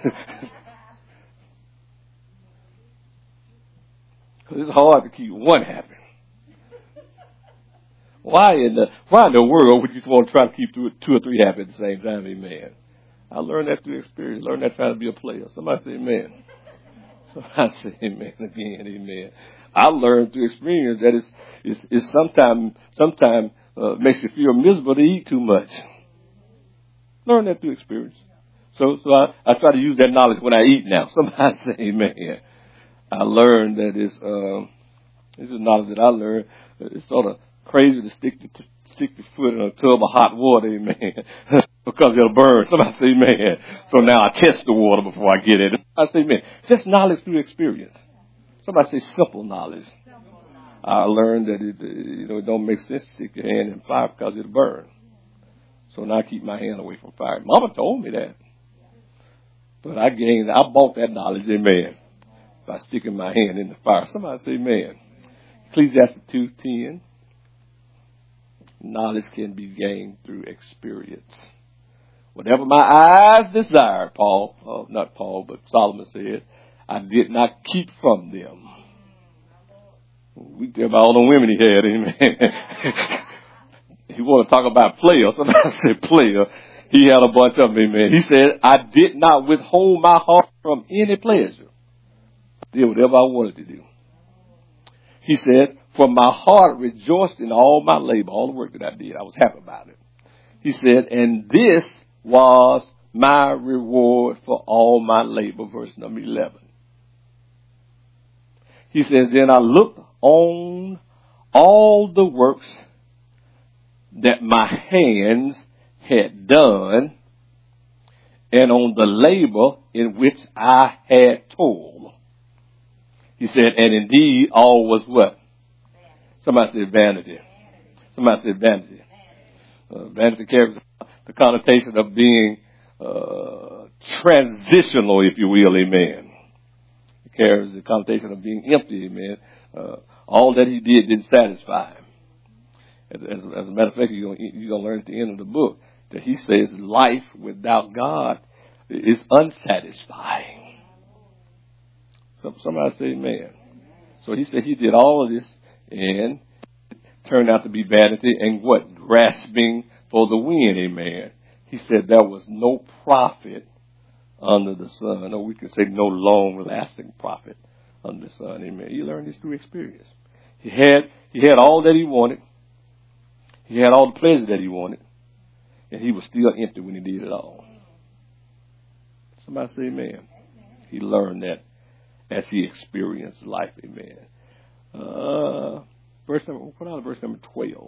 Because it's hard to keep one happy. Why in the why in the world would you want to try to keep two, two or three happy at the same time? Amen. I learned that through experience. Learned that trying to be a player. Somebody say amen. I say amen again, amen. I learned through experience that it's, it's, it's sometimes, sometimes uh, makes you feel miserable to eat too much. Learn that through experience. So, so I, I try to use that knowledge when I eat now. Somebody say amen. I learned that it's, uh, this is knowledge that I learned. It's sort of crazy to stick to, to stick your foot in a tub of hot water, amen, because it'll burn. Somebody say amen. So now I test the water before I get it. I say amen. Just knowledge through experience. Somebody say simple knowledge. I learned that it, you know, it don't make sense to stick your hand in fire because it'll burn. So now I keep my hand away from fire. Mama told me that. But I gained, I bought that knowledge, amen, by sticking my hand in the fire. Somebody say amen. Ecclesiastes two ten. Knowledge can be gained through experience. Whatever my eyes desired, Paul, uh, not Paul, but Solomon said, I did not keep from them. We tell about all the women he had, amen. He want to talk about player. Somebody said player. He had a bunch of them, amen. He said, I did not withhold my heart from any pleasure. I did whatever I wanted to do. He said, for my heart rejoiced in all my labor, all the work that I did. I was happy about it. He said, and this was my reward for all my labor, verse number eleven. He says, then I looked on all the works that my hands had done and on the labor in which I had toiled. He said, and indeed all was what? Somebody said vanity. Somebody said vanity. Uh, vanity carries the connotation of being uh, transitional, if you will, amen. It carries the connotation of being empty, amen. Uh, all that he did didn't satisfy him. As, as, as a matter of fact, you're going you're to learn at the end of the book that he says life without God is unsatisfying. So somebody say amen. So he said he did all of this and it turned out to be vanity and what? Grasping for the wind, amen. He said there was no profit under the sun, or we could say no long-lasting profit under the sun, amen. He learned this through experience. He had, he had all that he wanted. He had all the pleasure that he wanted, and he was still empty when he did it all. Somebody say amen. He learned that as he experienced life, amen. Uh, verse number, put out verse number twelve.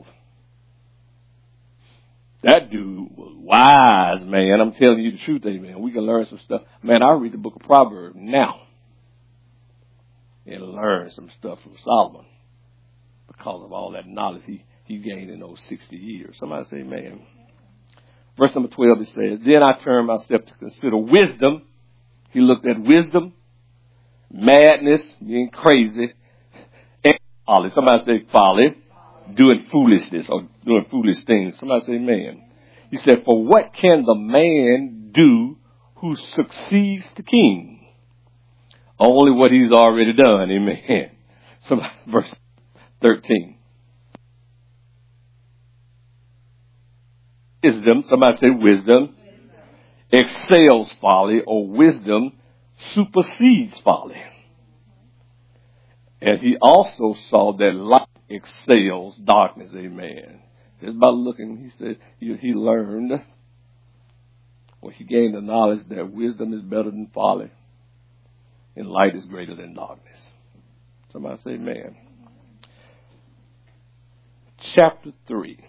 That dude was wise, man. I'm telling you the truth, amen. We can learn some stuff. Man, I read the book of Proverbs now and learn some stuff from Solomon because of all that knowledge he, he gained in those sixty years. Somebody say amen. Verse number twelve, it says, then I turned myself to consider wisdom. He looked at wisdom, madness, being crazy, and folly. Somebody say folly. Doing foolishness or doing foolish things. Somebody say amen. He said, for what can the man do who succeeds the king? Only what he's already done. Amen. Somebody, verse thirteen. Wisdom, somebody say wisdom, excels folly, or wisdom supersedes folly. And he also saw that light excels darkness, amen. Just by looking, he said, he, he learned, or he gained the knowledge that wisdom is better than folly, and light is greater than darkness. Somebody say amen. Chapter three,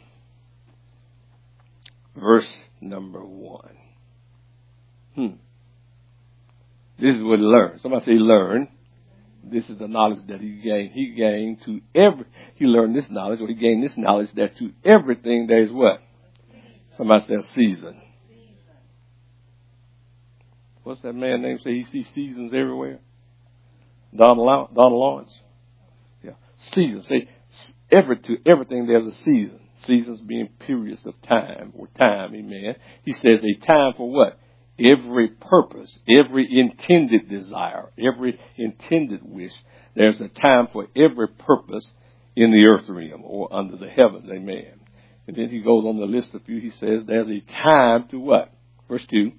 verse number one. Hmm. This is what he learned. Somebody say learn. This is the knowledge that he gained. He gained to every, he learned this knowledge, or he gained this knowledge that to everything there is what? Somebody says season. What's that man name say? He sees seasons everywhere. Donald, Donald Lawrence. Yeah. Seasons. Say every, to everything there's a season. Seasons being periods of time or time, amen. He says a time for what? Every purpose, every intended desire, every intended wish. There's a time for every purpose in the earth realm or under the heavens. Amen. And then he goes on to list a few. He says there's a time to what? Verse two.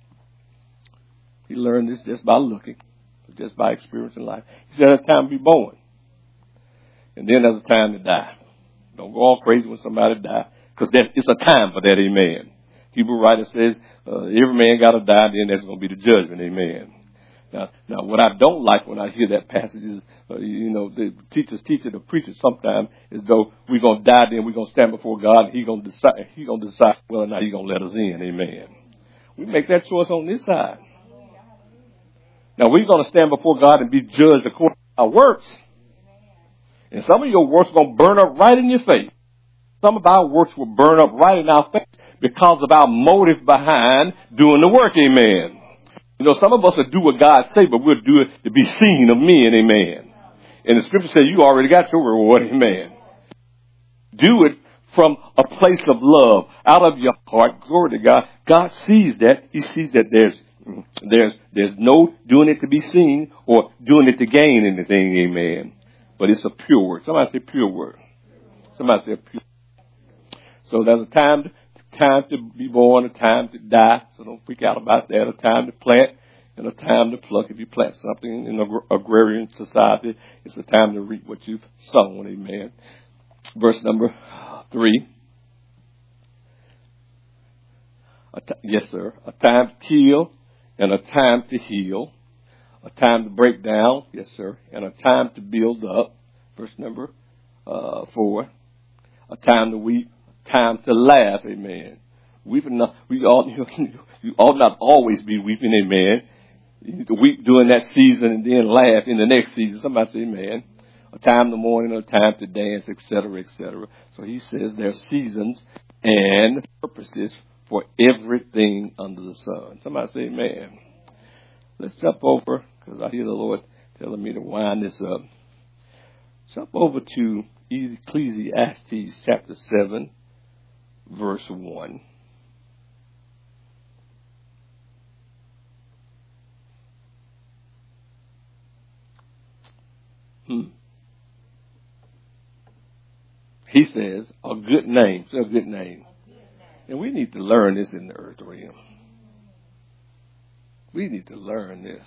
He learned this just by looking, just by experiencing life. He said there's a time to be born. And then there's a time to die. Don't go all crazy when somebody dies, because it's a time for that, amen. Hebrew writer says, uh, every man got to die, then there's going to be the judgment, amen. Now, now, what I don't like when I hear that passage is, uh, you know, the teachers teach it, the preachers sometimes, as though we're going to die, then we're going to stand before God, and He's going to decide, He's going to decide whether or not He's going to let us in, amen. We make that choice on this side. Now, we're going to stand before God and be judged according to our works. And some of your works are going to burn up right in your face. Some of our works will burn up right in our face because of our motive behind doing the work, amen. You know, some of us will do what God say, but we'll do it to be seen of men, amen. And the scripture says you already got your reward, amen. Do it from a place of love, out of your heart. Glory to God. God sees that. He sees that there's there's there's no doing it to be seen or doing it to gain anything, amen. But it's a pure word. Somebody say pure word. Somebody say pure. So there's a time to, time to be born, a time to die. So don't freak out about that. A time to plant and a time to pluck. If you plant something in an agrarian society, it's a time to reap what you've sown, amen. Verse number three. A t- yes, sir. A time to kill and a time to heal. A time to break down, yes, sir, and a time to build up. Verse number uh, four. A time to weep, a time to laugh, amen. Weeping, not, we ought, you ought not always be weeping, amen. You need to weep during that season and then laugh in the next season. Somebody say, amen. A time to mourn, a time to dance, et cetera, et cetera. So he says there are seasons and purposes for everything under the sun. Somebody say, amen. Let's jump over, because I hear the Lord telling me to wind this up. Jump over to Ecclesiastes chapter seven, verse one. Hmm. He says, a good name. Say a good name. And we need to learn this in the earth realm. We need to learn this.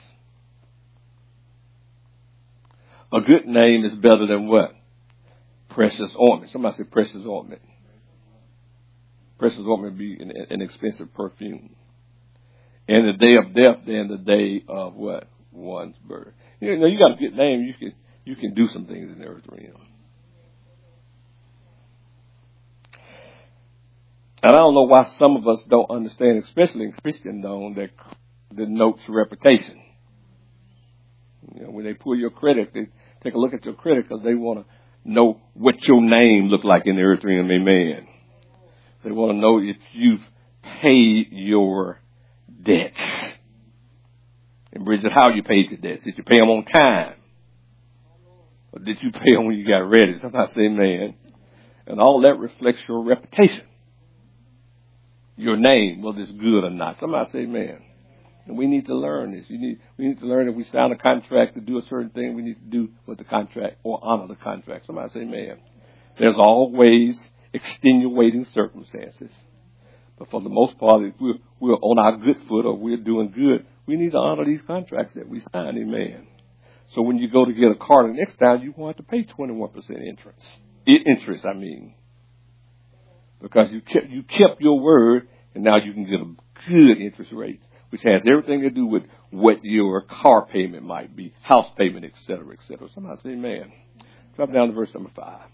A good name is better than what? Precious ointment. Somebody say precious ointment. Precious ointment be an, an expensive perfume. And the day of death than the day of what? One's birth. You know, you got a good name, you can you can do some things in the earth realm. And I don't know why some of us don't understand, especially in Christendom, that denotes reputation. You know, when they pull your credit, they take a look at your credit because they want to know what your name look like in the earth realm, amen. They want to know if you've paid your debts. And Bridget, how you paid your debts? Did you pay them on time? Or did you pay them when you got ready? Somebody say amen. And all that reflects your reputation. Your name, whether it's good or not. Somebody say amen. And we need to learn this. You need, we need to learn if we sign a contract to do a certain thing, we need to do with the contract or honor the contract. Somebody say amen. There's always extenuating circumstances. But for the most part, if we're, we're on our good foot or we're doing good, we need to honor these contracts that we sign, amen. So when you go to get a car the next time, you won't have to pay twenty-one percent interest. Interest, I mean. Because you kept, you kept your word, and now you can get a good interest rate, which has everything to do with what your car payment might be, house payment, et cetera, et cetera. Somebody say amen. Drop down to verse number five.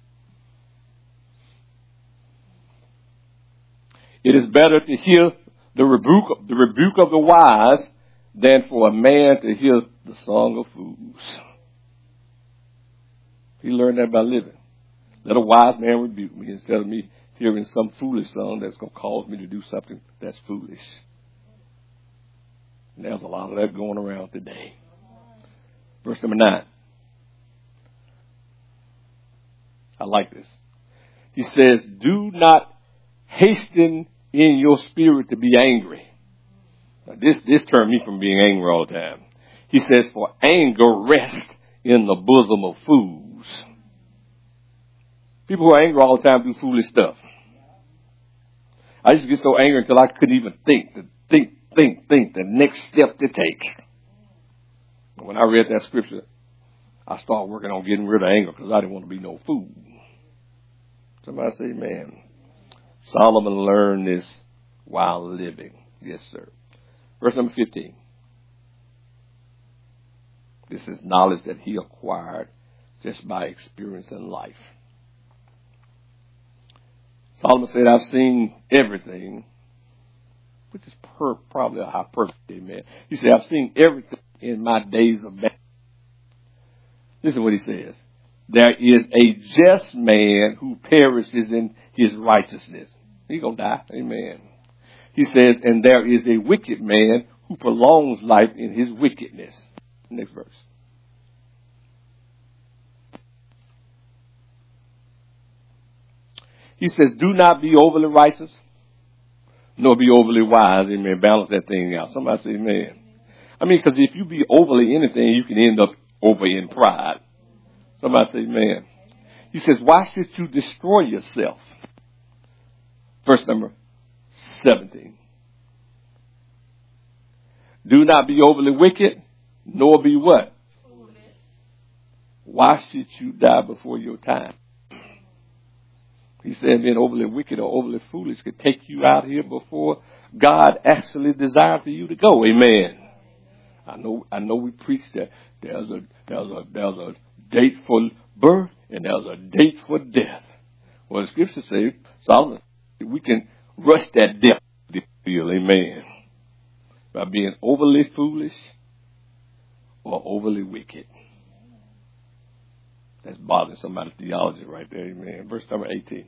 It is better to hear the rebuke, the rebuke of the wise than for a man to hear the song of fools. He learned that by living. Let a wise man rebuke me instead of me hearing some foolish song that's going to cause me to do something that's foolish. And there's a lot of that going around today. Verse number nine. I like this. He says, do not hasten in your spirit to be angry. Now this, this turned me from being angry all the time. He says, for anger rests in the bosom of fools. People who are angry all the time do foolish stuff. I used to get so angry until I couldn't even think, to think, think, think the next step to take. When I read that scripture, I started working on getting rid of anger because I didn't want to be no fool. Somebody say amen. Solomon learned this while living. Yes, sir. Verse number fifteen. This is knowledge that he acquired just by experience in life. Solomon said, I've seen everything, which is per, probably a hyperbole, amen. He said, I've seen everything in my days of man. This is what he says. There is a just man who perishes in his righteousness. He's going to die. Amen. He says, and there is a wicked man who prolongs life in his wickedness. Next verse. He says, do not be overly righteous, nor be overly wise. Amen. Balance that thing out. Somebody say amen. I mean, because if you be overly anything, you can end up over in pride. Somebody say amen. He says, why should you destroy yourself? Verse number seventeen. Do not be overly wicked, nor be what? Foolish. Why should you die before your time? He said being overly wicked or overly foolish could take you out here before God actually desired for you to go. Amen. I know, I know we preach that there's a, there's a, there's a date for birth and there's a date for death. Well, the scripture says, Solomon, we can rush that death deal, amen, by being overly foolish or overly wicked. That's bothering somebody's theology right there, amen. Verse number eighteen.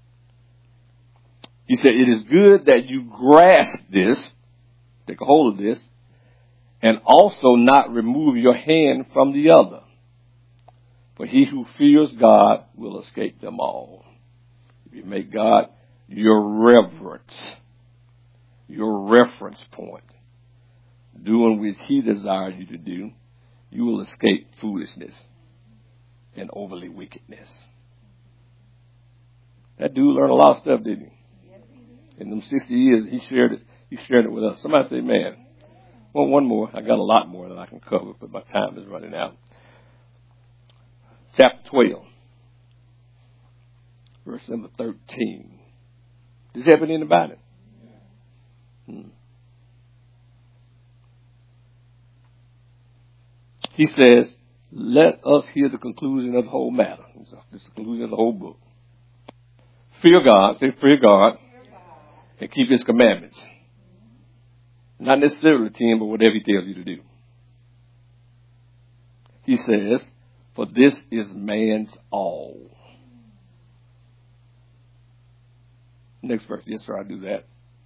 He said, it is good that you grasp this, take a hold of this, and also not remove your hand from the other. For he who fears God will escape them all. If you make God your reverence, your reference point, doing what he desires you to do, you will escape foolishness and overly wickedness. That dude learned a lot of stuff, didn't he? In them sixty years, he shared it. He shared it with us. Somebody say, man. Well, one more. I got a lot more that I can cover, but my time is running out. Chapter twelve, verse number thirteen. Does it happen in the Bible? Hmm. He says, let us hear the conclusion of the whole matter. This is the conclusion of the whole book. Fear God, say fear God, and keep his commandments. Not necessarily ten, but whatever he tells you to do. He says, for this is man's all. Next verse. Yes, sir, I do that.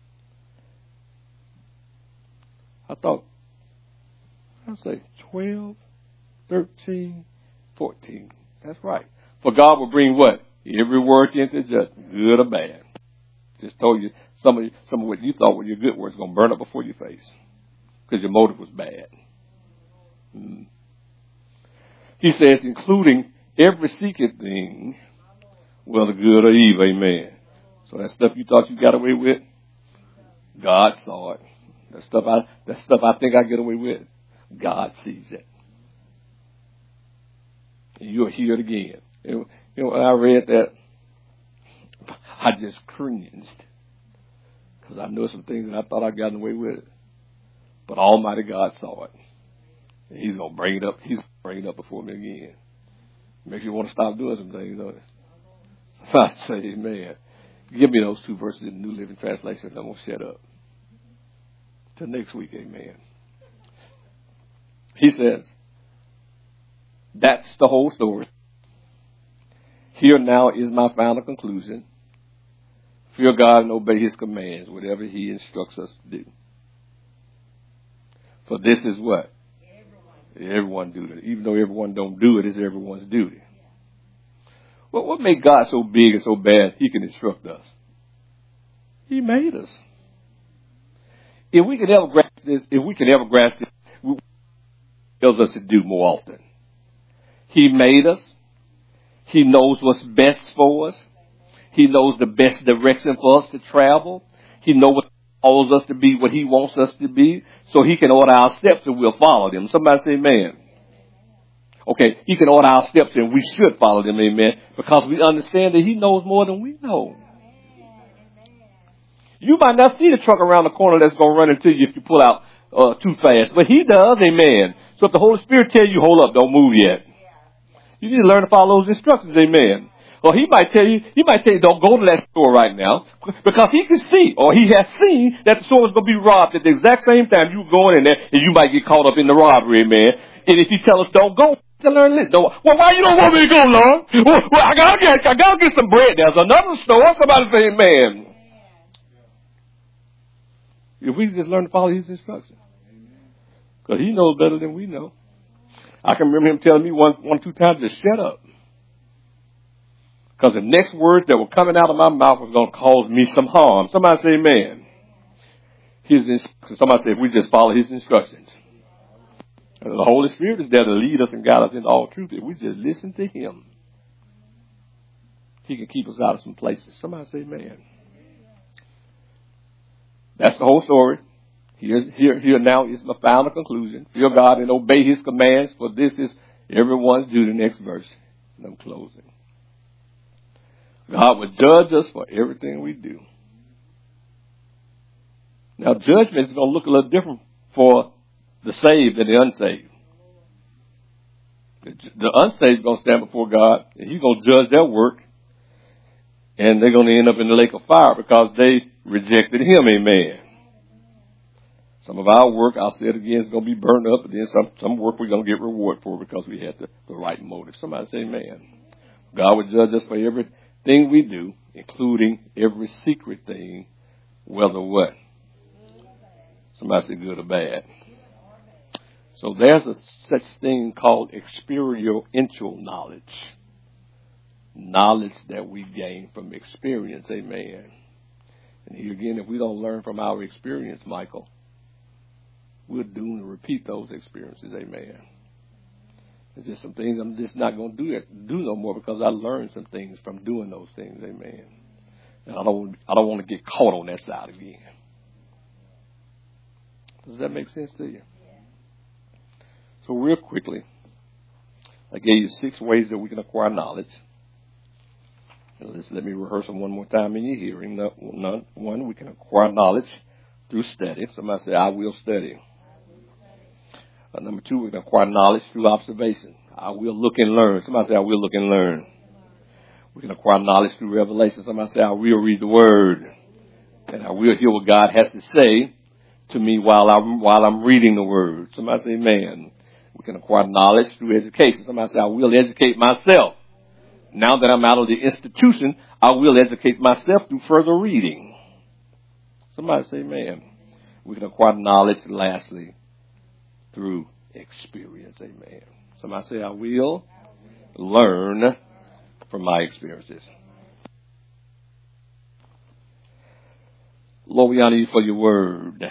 I thought, I'd say twelve, thirteen, fourteen. That's right. For God will bring what? Every work into judgment, good or bad. Just told you some of, some of what you thought were your good works going to burn up before your face because your motive was bad. Mm. He says, including every secret thing, whether good or evil, amen. So that stuff you thought you got away with, God saw it. That stuff I, that stuff I think I get away with, God sees it. And you'll hear it again. You know, when I read that, I just cringed because I know some things that I thought I got away with it. But Almighty God saw it. And he's going to bring it up. He's going to bring it up before me again. Makes you want to stop doing some things, don't it? So I say, amen. Give me those two verses in the New Living Translation and I'm going to shut up. Till next week, amen. He says, that's the whole story. Here now is my final conclusion. Fear God and obey his commands, whatever he instructs us to do. For this is what? Everyone, everyone do it. Even though everyone don't do it, it's everyone's duty. Well, what made God so big and so bad he can instruct us? He made us. If we could ever grasp this, if we could ever grasp this, he tells us to do more often. He made us. He knows what's best for us. He knows the best direction for us to travel. He knows what calls us to be, what he wants us to be, so he can order our steps and we'll follow them. Somebody say amen. Okay, he can order our steps and we should follow them, amen, because we understand that he knows more than we know. You might not see the truck around the corner that's going to run into you if you pull out uh, too fast, but he does, amen. So if the Holy Spirit tells you, hold up, don't move yet. You need to learn to follow those instructions, amen. Or he might tell you, he might tell you, don't go to that store right now, because he can see, or he has seen that the store is going to be robbed at the exact same time you going in there, and you might get caught up in the robbery, man. And if he tell us don't go, to learn this. Don't, well, why you don't want me to go, Lord? Well, well, I gotta get, I gotta get some bread. There's another store. Somebody say, amen. If we just learn to follow his instructions, because he knows better than we know. I can remember him telling me one, one, two times to shut up. Because the next words that were coming out of my mouth was going to cause me some harm. Somebody say amen. His instructions. Somebody say if we just follow his instructions. And the Holy Spirit is there to lead us and guide us into all truth. If we just listen to him, he can keep us out of some places. Somebody say amen. That's the whole story. Here, here, here now is my final conclusion. Fear God and obey his commands, for this is everyone's due. The next verse. And I'm closing. God will judge us for everything we do. Now, judgment is going to look a little different for the saved and the unsaved. The unsaved is going to stand before God, and he's going to judge their work, and they're going to end up in the lake of fire because they rejected him, amen. Some of our work, I'll say it again, is going to be burned up, and then some, some work we're going to get reward for because we had the, the right motive. Somebody say amen. God will judge us for everything we do, including every secret thing, whether what? Somebody say good or bad. So there's a such thing called experiential knowledge. Knowledge that we gain from experience, amen. And here again, if we don't learn from our experience, Michael, we're doomed to repeat those experiences, amen. There's just some things I'm just not going to do it, do no more because I learned some things from doing those things, amen. And I don't, I don't want to get caught on that side again. Does that make sense to you? So real quickly, I gave you six ways that we can acquire knowledge. And let's, let me rehearse them one more time in your hearing. No, one, we can acquire knowledge through study. Somebody say, I will study. Uh, number two, we can acquire knowledge through observation. I will look and learn. Somebody say, I will look and learn. We can acquire knowledge through revelation. Somebody say, I will read the word. And I will hear what God has to say to me while I'm, while I'm reading the word. Somebody say, amen. We can acquire knowledge through education. Somebody say, I will educate myself. Now that I'm out of the institution, I will educate myself through further reading. Somebody say, amen. We can acquire knowledge, lastly, through experience. Amen. Somebody say, I will learn from my experiences. Lord, we honor you for your word.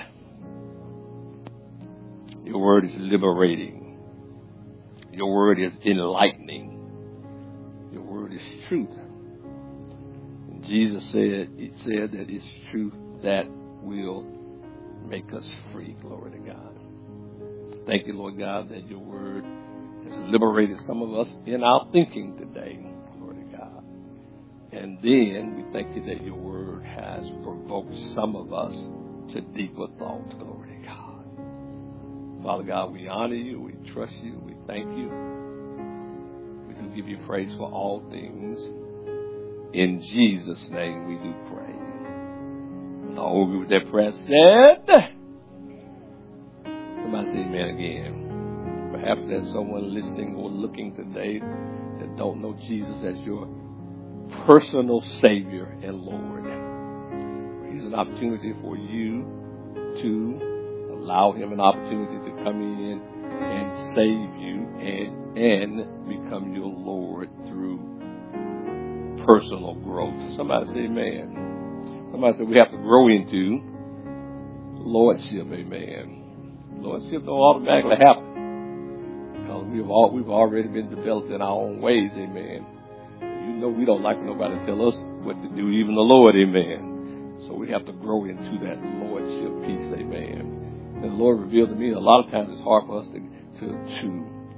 Your word is liberating. Your word is enlightening. Your word is truth. And Jesus said, it said that it's truth that will make us free. Glory to God. Thank you, Lord God, that your word has liberated some of us in our thinking today. Glory to God. And then we thank you that your word has provoked some of us to deeper thought. Glory to God. Father God, we honor you, we trust you, we thank you. We do give you praise for all things. In Jesus' name we do pray. And all with that prayer said, somebody say amen again. Perhaps there's someone listening or looking today that don't know Jesus as your personal Savior and Lord. Here's an opportunity for you to allow him an opportunity to come in and save you and, and become your Lord through personal growth. Somebody say amen. Somebody say we have to grow into lordship, amen. Lordship don't automatically happen because we've, all, we've already been developed in our own ways, amen. You know we don't like nobody to tell us what to do, even the Lord, amen. So we have to grow into that lordship piece, amen. And the Lord revealed to me a lot of times it's hard for us to, to, to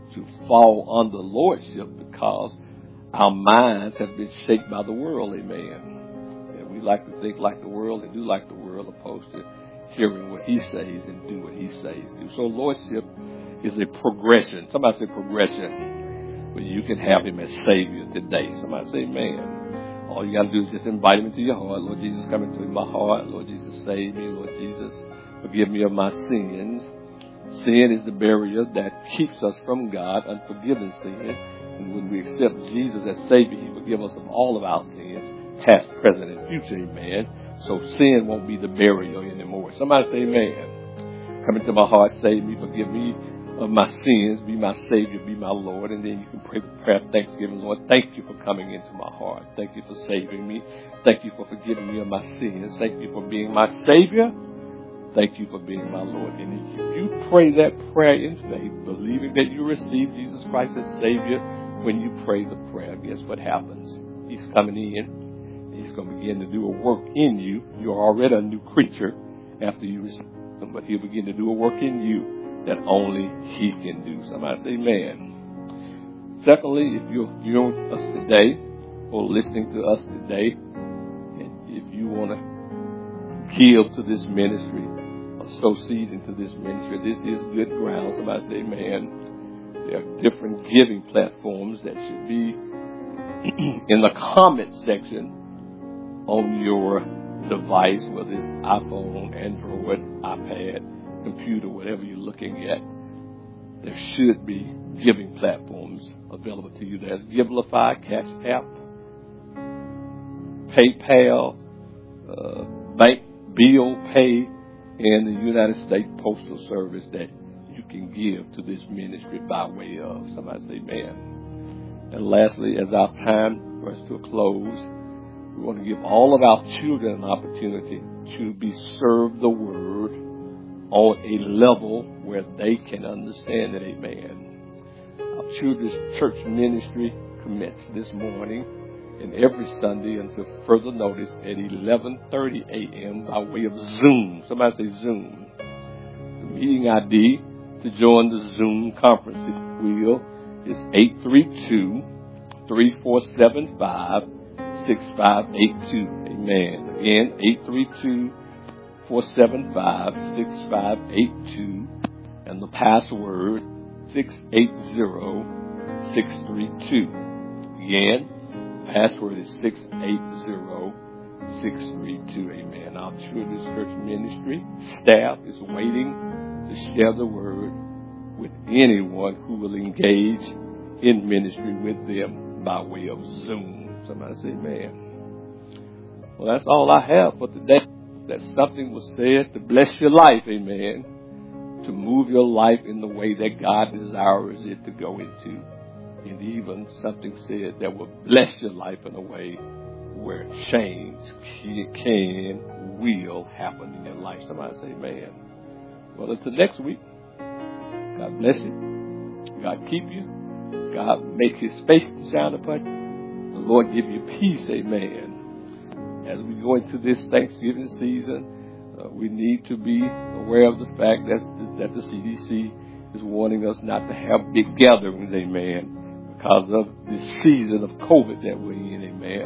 to fall under lordship because our minds have been shaped by the world, amen. And we like to think like the world and do like the world, opposed to hearing what he says and do what he says do. So lordship is a progression. Somebody say progression. But you can have him as Savior today. Somebody say amen. All you got to do is just invite him into your heart. Lord Jesus, come into my heart. Lord Jesus, save me. Lord Jesus, forgive me of my sins. Sin is the barrier that keeps us from God, unforgiven sin. And when we accept Jesus as Savior, he will give us of all of our sins, past, present, and future, amen. So sin won't be the barrier anymore. Somebody say amen. Come into my heart, save me, forgive me of my sins, be my Savior, be my Lord. And then you can pray the prayer of thanksgiving. Lord, thank you for coming into my heart. Thank you for saving me. Thank you for forgiving me of my sins. Thank you for being my Savior. Thank you for being my Lord. And if you pray that prayer in faith, believing that you receive Jesus Christ as Savior, when you pray the prayer, guess what happens? He's coming in. He's going to begin to do a work in you. You're already a new creature after you receive him, but he'll begin to do a work in you that only he can do. Somebody say amen. Secondly, if you're viewing us today or listening to us today, and if you want to give to this ministry, sow seed into this ministry, this is good ground. Somebody say amen. There are different giving platforms that should be in the comment section on your device, whether it's iPhone, Android, iPad, computer, whatever you're looking at. There should be giving platforms available to you. There's Givelify, Cash App, PayPal, uh, Bank Bill Pay, and the United States Postal Service that you can give to this ministry by way of. Somebody say amen. And lastly, as our time brings to a close, we want to give all of our children an opportunity to be served the word on a level where they can understand it. Amen. Our children's church ministry commenced this morning and every Sunday until further notice at eleven thirty a.m. by way of Zoom. Somebody say Zoom. The meeting I D to join the Zoom conference, if you will, is eight three two, three four seven five, six five eight two. Amen. Again, eight three two, four seven five, six five eight two. And the password, six eight zero, six three two. Again, password is six eight zero, six three two. Amen. Our children's church ministry staff is waiting to share the word with anyone who will engage in ministry with them by way of Zoom. Somebody say amen. Well, that's all I have for today. That something was said to bless your life. Amen. To move your life in the way that God desires it to go into. And even something said that will bless your life in a way where change can, will happen in your life. Somebody say amen. Well, until next week, God bless you. God keep you. God make his face to shine upon you. The Lord give you peace. Amen. As we go into this Thanksgiving season, uh, we need to be aware of the fact that, that the C D C is warning us not to have big gatherings. Amen. Because of the season of COVID that we're in,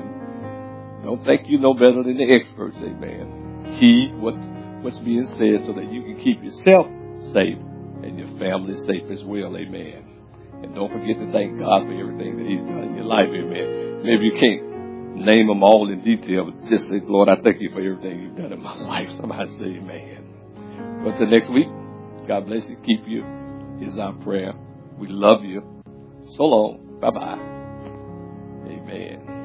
amen. Don't think you know better than the experts, amen. Heed what, what's being said so that you can keep yourself safe and your family safe as well, amen. And don't forget to thank God for everything that he's done in your life, amen. Maybe you can't name them all in detail, but just say, Lord, I thank you for everything you've done in my life. Somebody say amen. But the next week, God bless you, keep you, is our prayer. We love you. So long. Bye-bye. Amen.